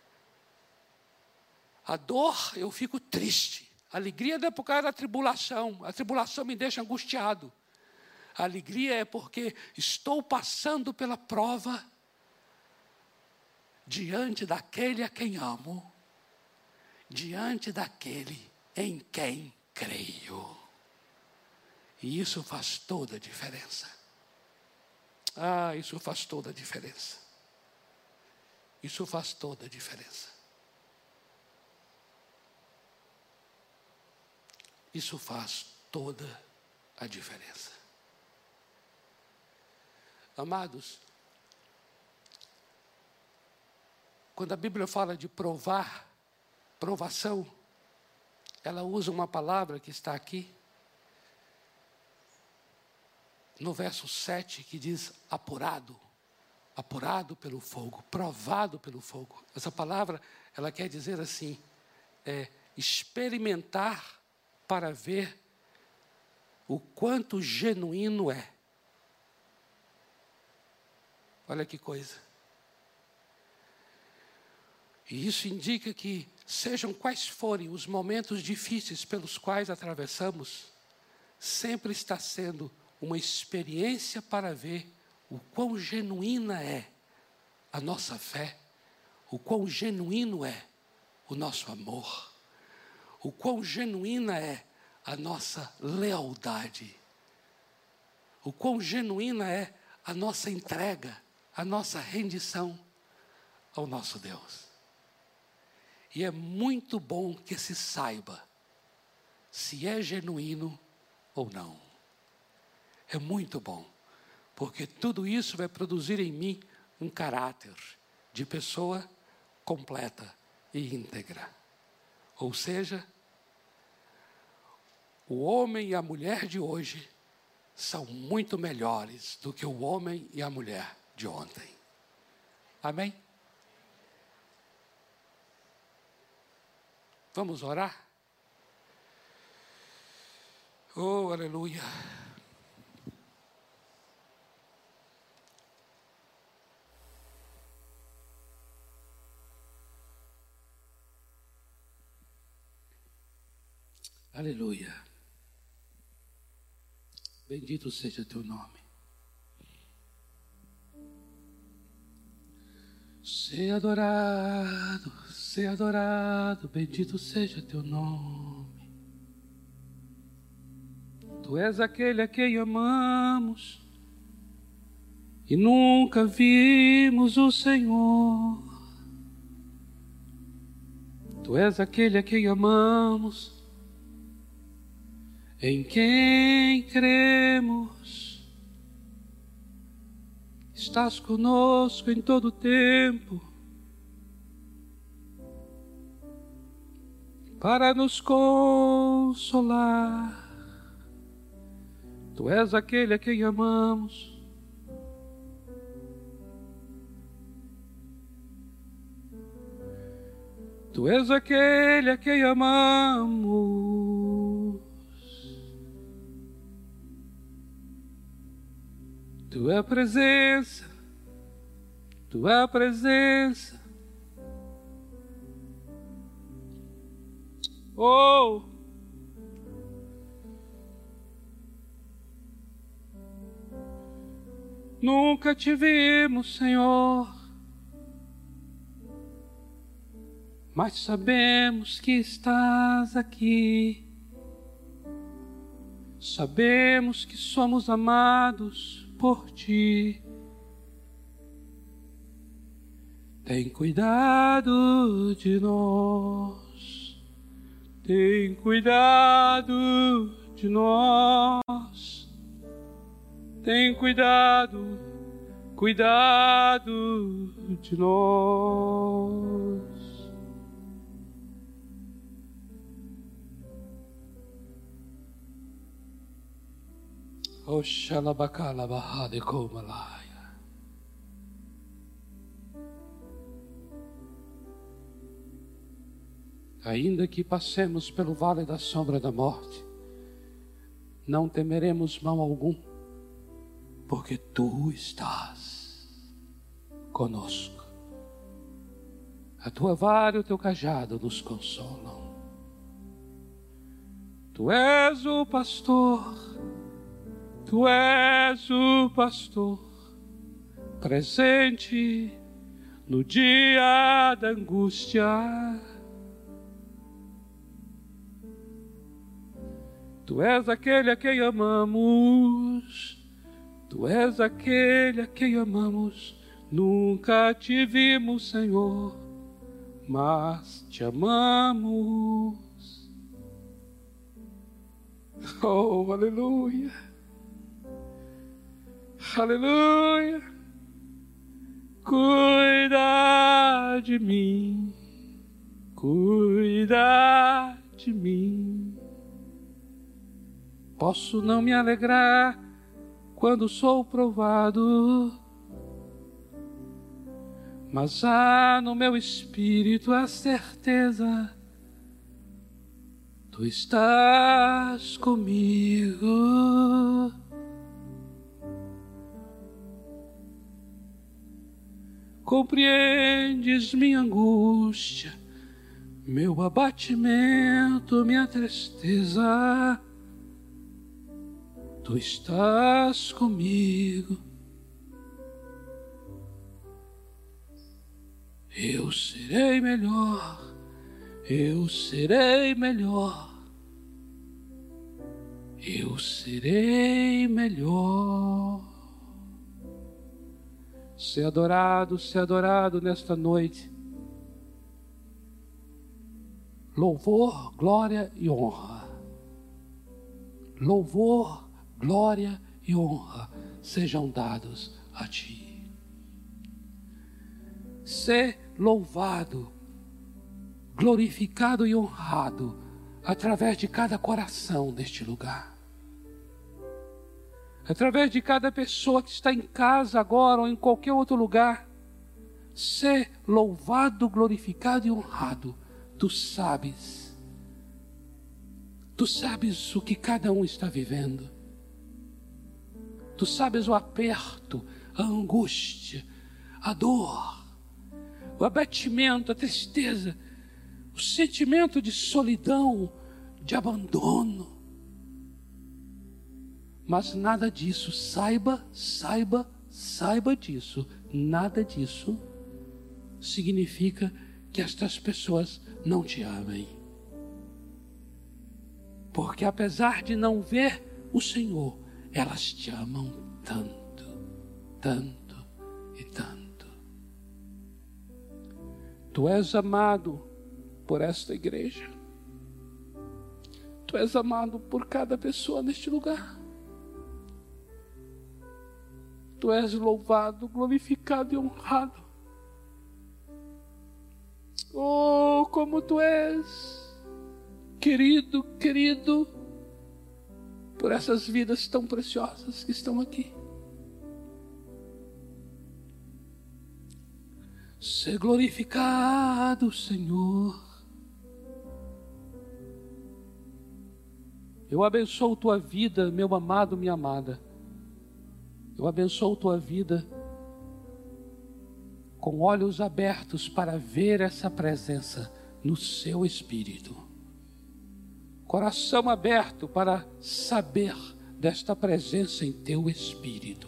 A dor, eu fico triste. A alegria não é por causa da tribulação. A tribulação me deixa angustiado. A alegria é porque estou passando pela prova diante daquele a quem amo, diante daquele em quem creio. E isso faz toda a diferença. Ah, isso faz toda a diferença. Isso faz toda a diferença. Isso faz toda a diferença. Amados, quando a Bíblia fala de provar, provação, ela usa uma palavra que está aqui, no verso 7, que diz apurado. Apurado pelo fogo, provado pelo fogo. Essa palavra, ela quer dizer assim, experimentar para ver o quanto genuíno é. Olha que coisa. E isso indica que, sejam quais forem os momentos difíceis pelos quais atravessamos, sempre está sendo uma experiência para ver o quão genuína é a nossa fé, o quão genuíno é o nosso amor, o quão genuína é a nossa lealdade, o quão genuína é a nossa entrega, a nossa rendição ao nosso Deus. E é muito bom que se saiba se é genuíno ou não. É muito bom, porque tudo isso vai produzir em mim um caráter de pessoa completa e íntegra. Ou seja, o homem e a mulher de hoje são muito melhores do que o homem e a mulher de ontem. Amém? Vamos orar? Oh, aleluia. Aleluia. Bendito seja teu nome. Seja adorado, bendito seja teu nome. Tu és aquele a quem amamos e nunca vimos o Senhor. Tu és aquele a quem amamos, em quem cremos. Estás conosco em todo o tempo. para nos consolar. Tu és aquele a quem amamos. Tu és aquele a quem amamos. Tua presença, tua presença. Oh! Nunca te vimos, Senhor, mas sabemos que estás aqui. Sabemos que somos amados por Ti. Tem cuidado de nós. Tem cuidado de nós. Tem cuidado de nós. Oxalabacala bahade comalaya. Ainda que passemos pelo vale da sombra da morte, não temeremos mal algum, porque Tu estás conosco. A Tua vara e o Teu cajado nos consolam. Tu és o pastor, Tu és o pastor, presente no dia da angústia. Tu és aquele a quem amamos. Tu és aquele a quem amamos. Nunca te vimos, Senhor, mas te amamos. Oh, aleluia. Aleluia. Cuida de mim. Cuida de mim. Posso não me alegrar quando sou provado, mas há no meu espírito a certeza: Tu estás comigo. Compreendes minha angústia, meu abatimento, minha tristeza. Tu estás comigo. Eu serei melhor, eu serei melhor, eu serei melhor. Ser adorado nesta noite. Louvor, glória e honra. Louvor, glória e honra sejam dados a Ti. Ser louvado, glorificado e honrado através de cada coração deste lugar. Através de cada pessoa que está em casa agora ou em qualquer outro lugar. Ser louvado, glorificado e honrado. Tu sabes o que cada um está vivendo. Tu sabes o aperto, a angústia, a dor, o abatimento, a tristeza, o sentimento de solidão, de abandono. Mas nada disso, saiba disso, nada disso significa que estas pessoas não te amem. Porque apesar de não ver o Senhor, elas te amam tanto, tanto e tanto. Tu és amado por esta igreja. Tu és amado por cada pessoa neste lugar. Tu és louvado, glorificado e honrado. Oh, como Tu és querido, por essas vidas tão preciosas que estão aqui. Ser glorificado, Senhor. Eu abençoo tua vida, meu amado, minha amada. Eu abençoo tua vida com olhos abertos para ver essa presença no seu espírito. Coração aberto para saber desta presença em teu espírito.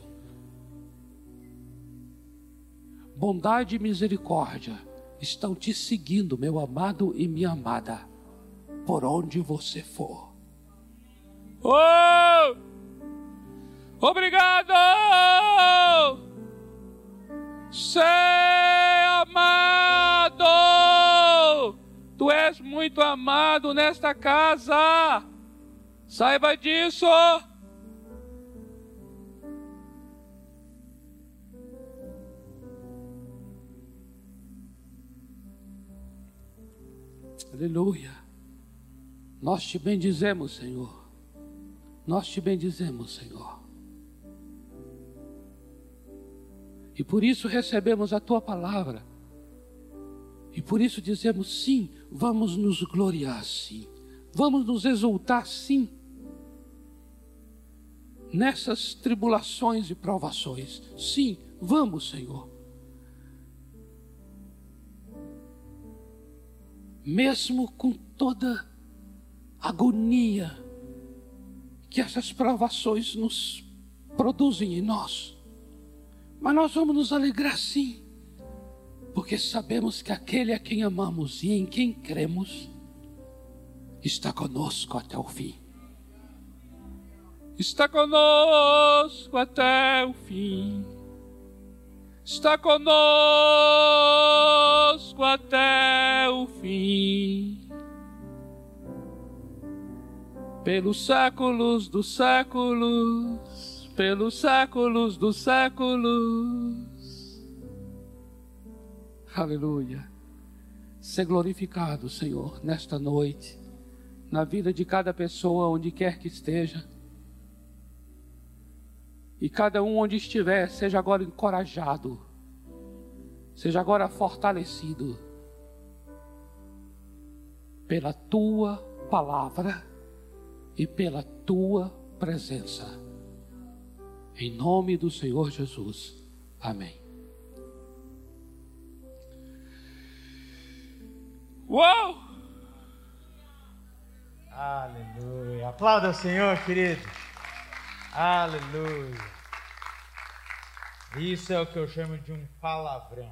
Bondade e misericórdia estão te seguindo, meu amado e minha amada, por onde você for. Oh! Obrigado! Ser amado! Tu és muito amado nesta casa. Saiba disso. Aleluia. Nós te bendizemos, Senhor. Nós te bendizemos, Senhor. E por isso recebemos a tua palavra. E por isso dizemos sim, vamos nos gloriar sim. Vamos nos exultar sim. Nessas tribulações e provações. Sim, vamos, Senhor. Mesmo com toda agonia que essas provações nos produzem em nós. Mas nós vamos nos alegrar sim. Porque sabemos que aquele a quem amamos e em quem cremos está conosco até o fim. Está conosco até o fim. Está conosco até o fim. Pelos séculos dos séculos, pelos séculos dos séculos. Aleluia. Ser glorificado, Senhor, nesta noite, na vida de cada pessoa, onde quer que esteja. E cada um onde estiver, seja agora encorajado, seja agora fortalecido pela tua palavra e pela tua presença. Em nome do Senhor Jesus. Amém. Uou! Aleluia. Aplauda o Senhor, querido. Aleluia. Isso é o que eu chamo de um palavrão.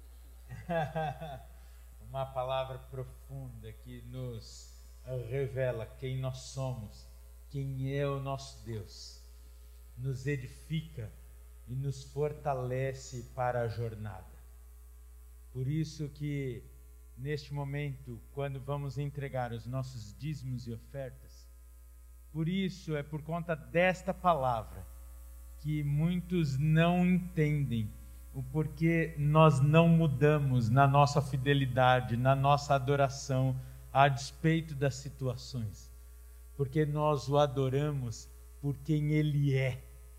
Uma palavra profunda que nos revela quem nós somos, quem é o nosso Deus. Nos edifica e nos fortalece para a jornada. Por isso que neste momento, quando vamos entregar os nossos dízimos e ofertas, por isso é por conta desta palavra que muitos não entendem o porquê nós não mudamos na nossa fidelidade, na nossa adoração, a despeito das situações. Porque nós o adoramos por quem Ele é.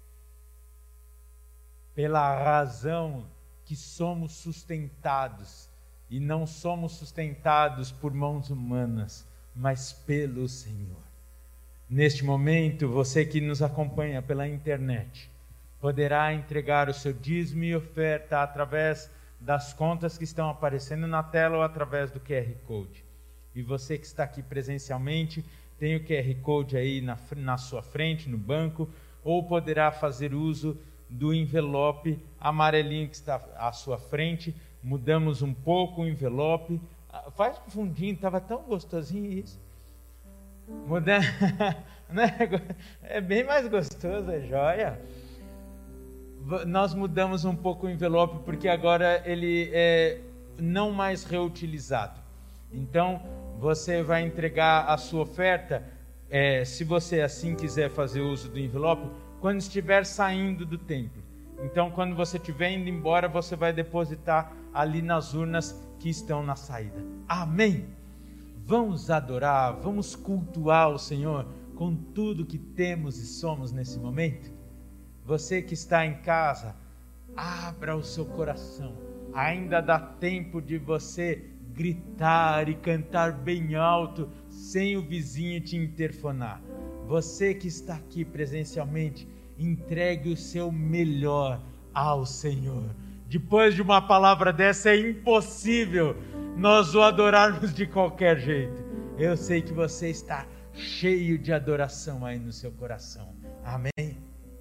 Pela razão que somos sustentados, e não somos sustentados por mãos humanas, mas pelo Senhor. Neste momento, você que nos acompanha pela internet, poderá entregar o seu dízimo e oferta através das contas que estão aparecendo na tela ou através do QR Code. E você que está aqui presencialmente, tem o QR Code aí na sua frente, no banco, ou poderá fazer uso do envelope amarelinho que está à sua frente. Mudamos um pouco o envelope. Faz um fundinho, estava tão gostosinho isso. Mudando, né? É bem mais gostoso, é joia. Nós mudamos um pouco o envelope porque agora ele é não mais reutilizado. Então, você vai entregar a sua oferta, se você assim quiser fazer uso do envelope, quando estiver saindo do templo. Então, quando você estiver indo embora, você vai depositar ali nas urnas que estão na saída. Amém? Vamos adorar, vamos cultuar o Senhor com tudo que temos e somos nesse momento? Você que está em casa, abra o seu coração. Ainda dá tempo de você gritar e cantar bem alto, sem o vizinho te interfonar. Você que está aqui presencialmente, entregue o seu melhor ao Senhor. Depois de uma palavra dessa, é impossível nós o adorarmos de qualquer jeito. Eu sei que você está cheio de adoração aí no seu coração. Amém?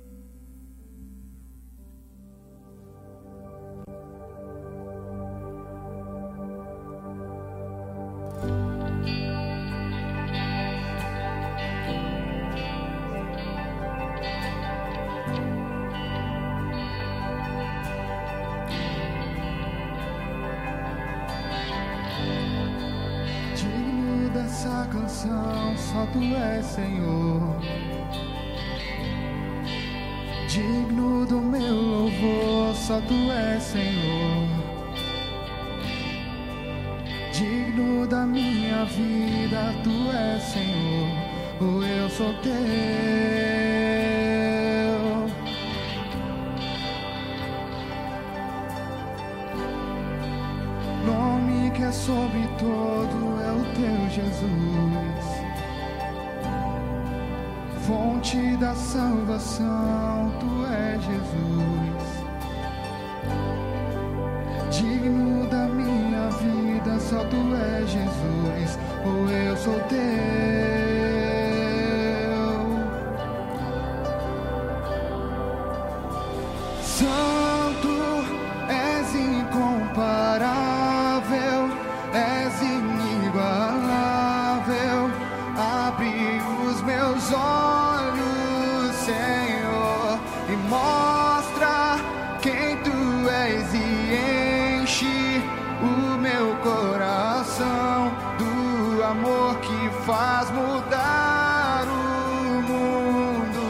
Só Tu és, Senhor, digno do meu louvor. Só Tu és, Senhor, digno da minha vida. Tu és, Senhor, eu sou Teu. Nome que é sobre todo é o Teu, Jesus, fonte da salvação. Tu és, Jesus, digno da minha vida. Só Tu és, Jesus, eu sou Teu. Santo, és incomparável, és inigualável. Abre os meus olhos, Senhor, e mostra quem Tu és, e enche o meu coração do amor que faz mudar o mundo.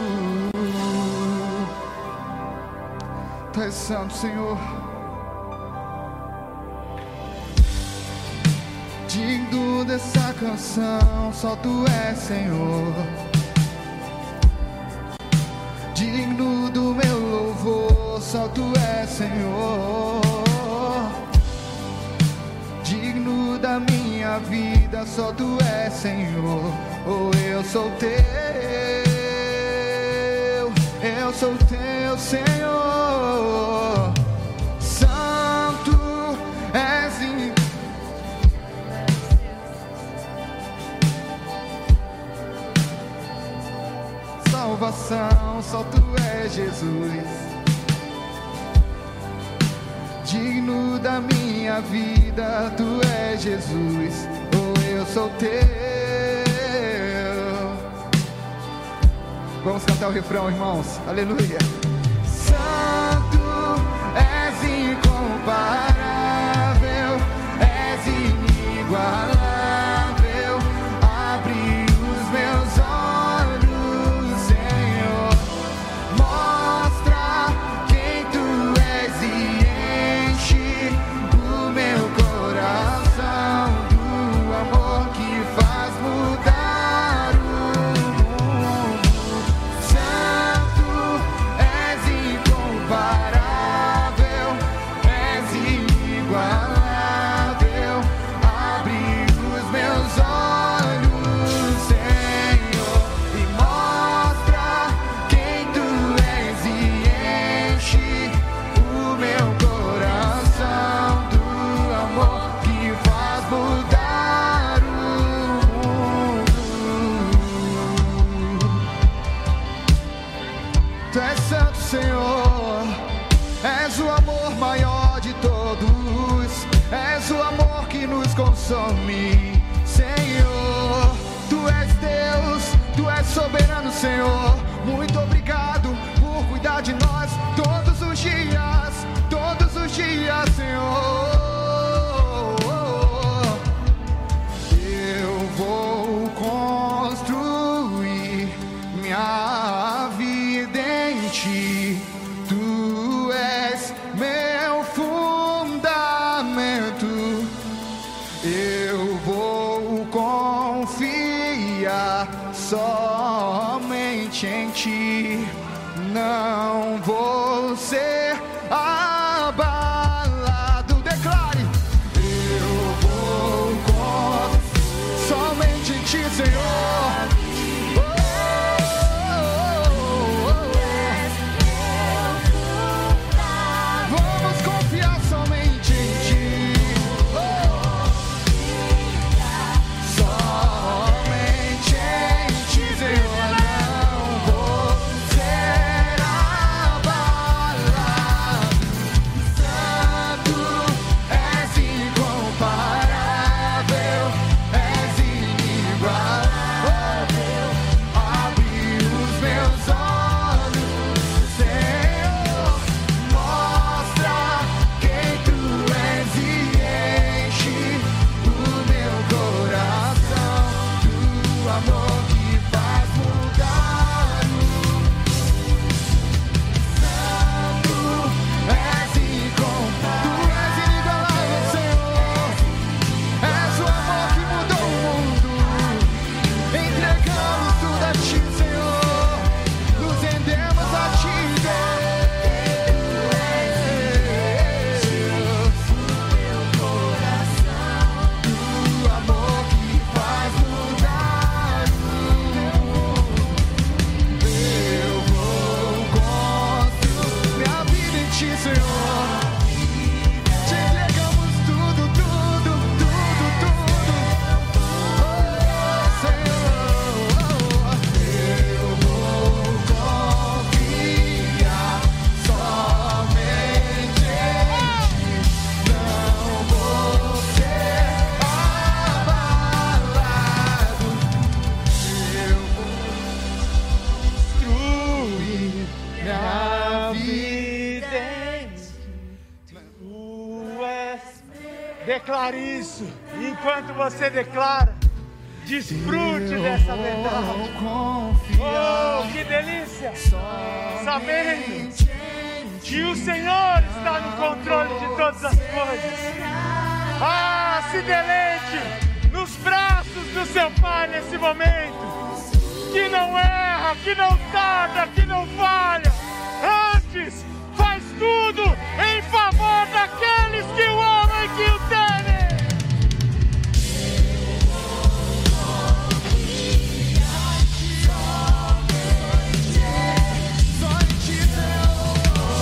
Tu és santo, Senhor, digno dessa canção. Só Tu és, Senhor, digno do meu louvor. Só Tu és, Senhor, digno da minha vida. Só Tu és, Senhor, eu sou Teu. Eu sou Teu, Senhor. Santo és salvação. Só Tu és, Jesus, digno da minha vida. Tu és, Jesus, eu sou Teu. Vamos cantar o refrão, irmãos. Aleluia. Santo, és incomparável, és inigualável. Abre os meus olhos, Senhor, mostra quem Tu és, e enche o meu coração do amor que faz mudar o mundo. Santo, és incomparável, és inigualável. Abre os meus olhos, Senhor, e mostra quem Tu és, e enche o meu coração do amor que faz mudar o mundo. Tu és santo, Senhor, és o amor maior de todos, és o amor que nos consome, Senhor. Tu és Deus, Tu és soberano, Senhor. Muito obrigado por cuidar de nós todos os dias, Senhor. Eu vou construir minha vida em Ti. Tu és meu fundamento. Eu vou construir somente em ti. Não vou ser abalado. Declare: eu vou somente em ti, Senhor. Vamos confiar somente em ti. Somente em ti, Senhor. Não vou ser abalado. Santo, és incomparável, és inigualável. Abre os meus olhos, Senhor. Mostra quem tu és e enche o meu coração do amor que faz mudar. Santo, és inigualável, Senhor. És o amor que mudou o mundo. Entregamos tudo a ti, Senhor. Nos rendemos a ti, Deus. O amor que faz mudar. Eu vou construir minha vida em ti, Senhor. Te entregamos tudo, tudo, tudo, tudo. Senhor, eu vou confiar somente em ti. Não vou ser abalado. Eu vou construir minha vida em ti. Tu és. Declare isso. Enquanto você declara, desfrute dessa verdade. Oh, que delícia! Sabendo que o Senhor está no controle de todas as coisas. Ah, se deleite nos braços do seu Pai nesse momento, que não erra, que não tarda, que não falha. Antes, faz tudo em favor daqueles que o amam e que o temem. Só em ti, Senhor.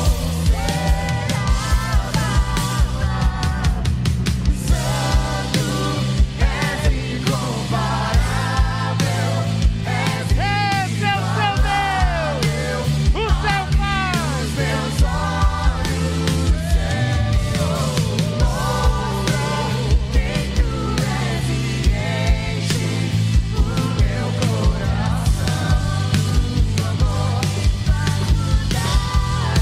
Santo, és incomparável, és Esse é o seu Deus, o seu Pai. meus olhos, Senhor. Mostra quem tu és e enche o meu coração do amor que faz mudar.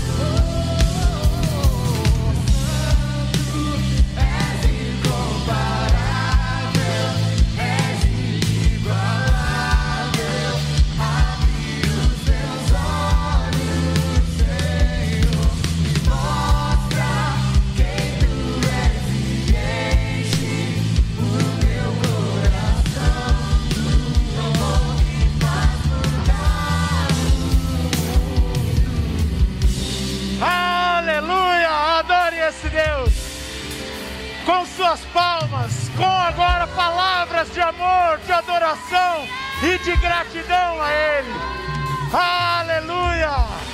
És incomparável, és inigualável. Abre os meus olhos, Senhor. Mostra quem tu és e enche o meu coração do amor que faz mudar. Aleluia! Adore esse Deus com suas palmas, com agora palavras de amor, de adoração e de gratidão a Ele. Aleluia!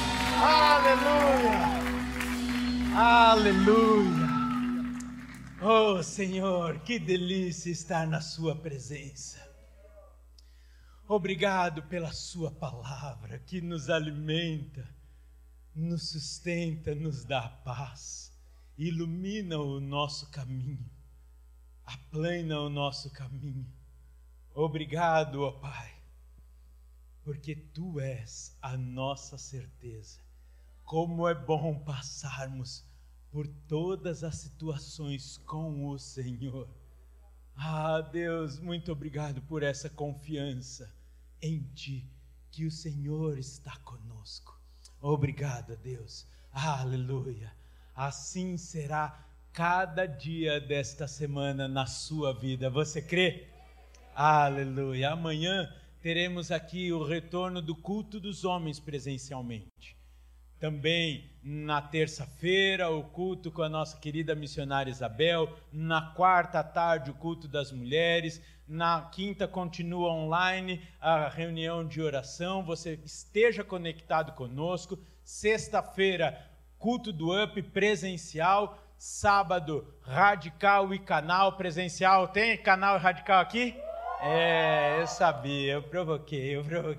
Aleluia! Aleluia! Oh Senhor, que delícia estar na sua presença. Obrigado pela sua palavra que nos alimenta, nos sustenta, nos dá paz, ilumina o nosso caminho, aplana o nosso caminho. Obrigado, ó Pai, porque Tu és a nossa certeza. Como é bom passarmos por todas as situações com o Senhor. Ah, Deus, muito obrigado por essa confiança em Ti, que o Senhor está conosco. Obrigado, Deus. Aleluia. Assim será cada dia desta semana na sua vida. Você crê? Aleluia. Amanhã teremos aqui o retorno do culto dos homens presencialmente. Também na terça-feira, o culto com a nossa querida missionária Isabel. Na quarta à tarde, o culto das mulheres. Na quinta, continua online a reunião de oração. Você esteja conectado conosco. Sexta-feira, culto do UP presencial. Sábado, radical e canal presencial. Tem canal radical aqui? Eu sabia, eu provoquei.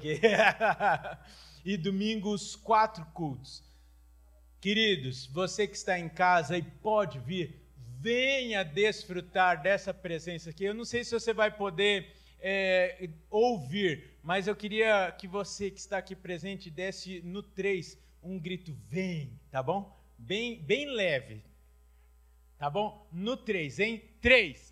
E domingo, os 4 cultos. Queridos, você que está em casa e pode vir, venha desfrutar dessa presença aqui. Eu não sei se você vai poder ouvir, mas eu queria que você que está aqui presente desse no 3 um grito, vem, tá bom? Bem leve, tá bom? No 3, hein? 3!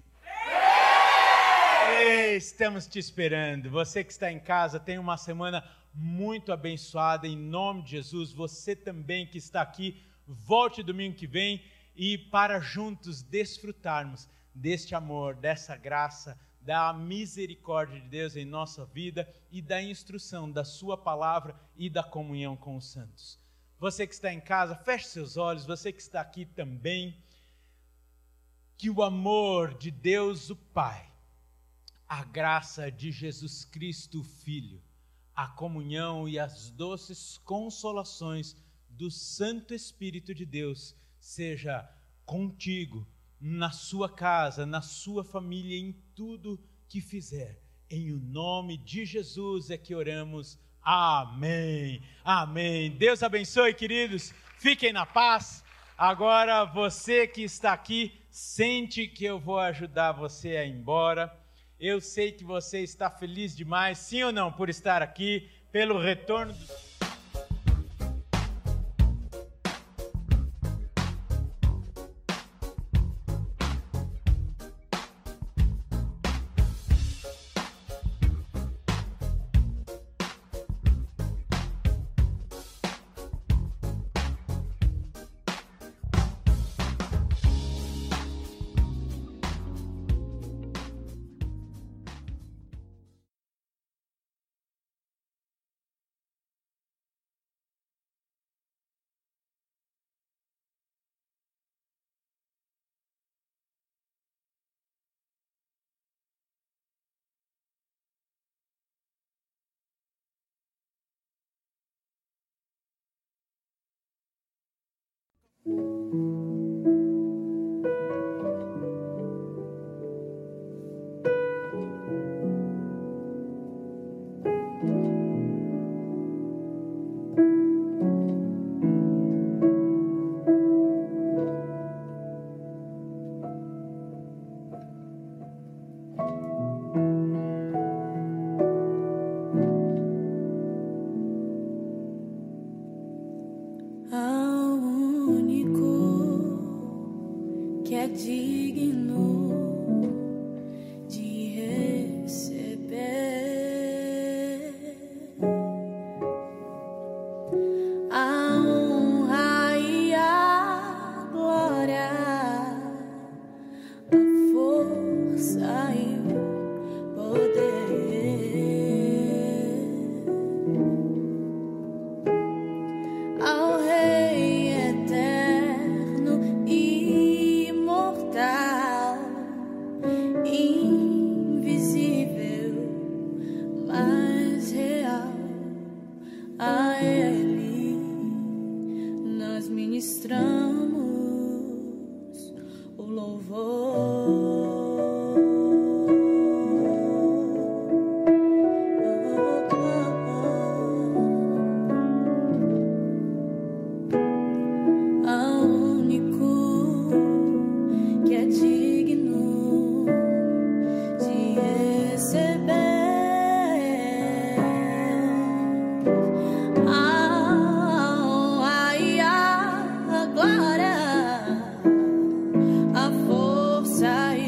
Estamos te esperando. Você que está em casa, tenha uma semana muito abençoada em nome de Jesus. Você também que está aqui, volte domingo que vem e para juntos desfrutarmos deste amor, dessa graça, da misericórdia de Deus em nossa vida e da instrução da sua palavra e da comunhão com os santos. Você que está em casa, feche seus olhos. Você que está aqui também, que o amor de Deus o Pai, a graça de Jesus Cristo o Filho, a comunhão e as doces consolações do Santo Espírito de Deus seja contigo, na sua casa, na sua família, em tudo que fizer. Em o nome de Jesus é que oramos. Amém. Amém. Deus abençoe, queridos. Fiquem na paz. Agora você que está aqui, sente que eu vou ajudar você a ir embora. Eu sei que você está feliz demais, sim ou não, por estar aqui, pelo retorno do... A força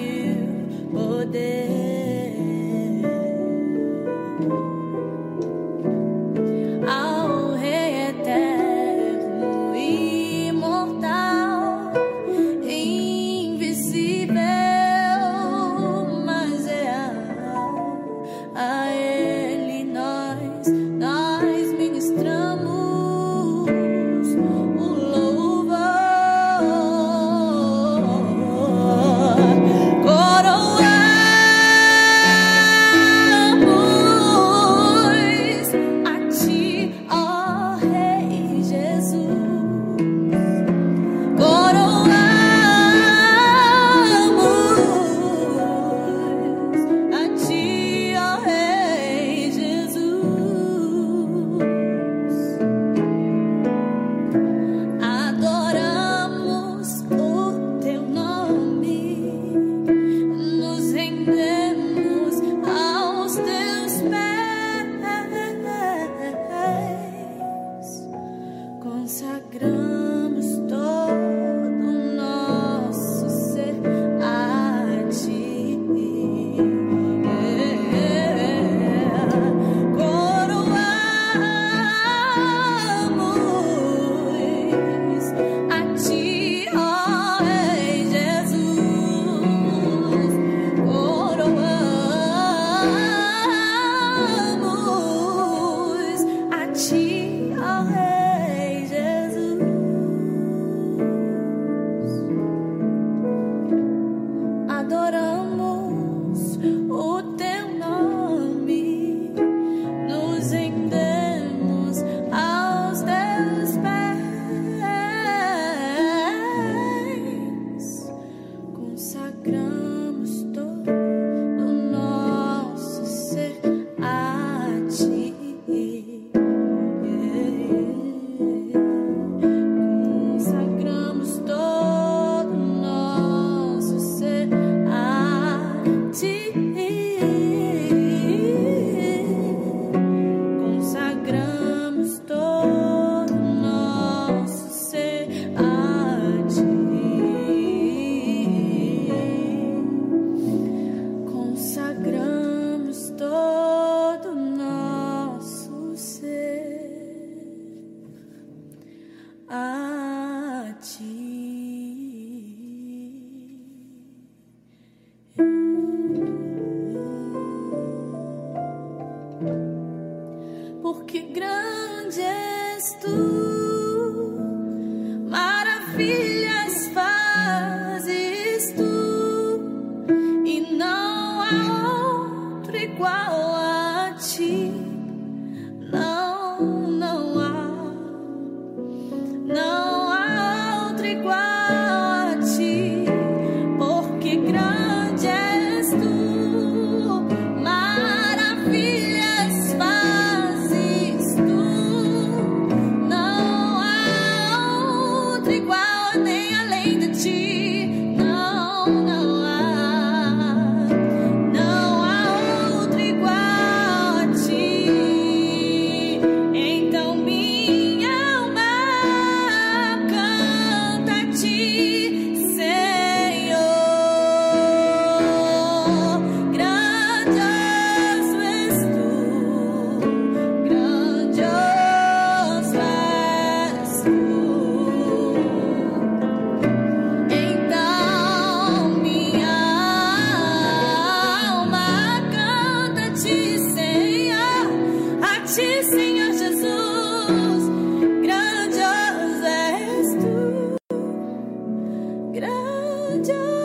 do.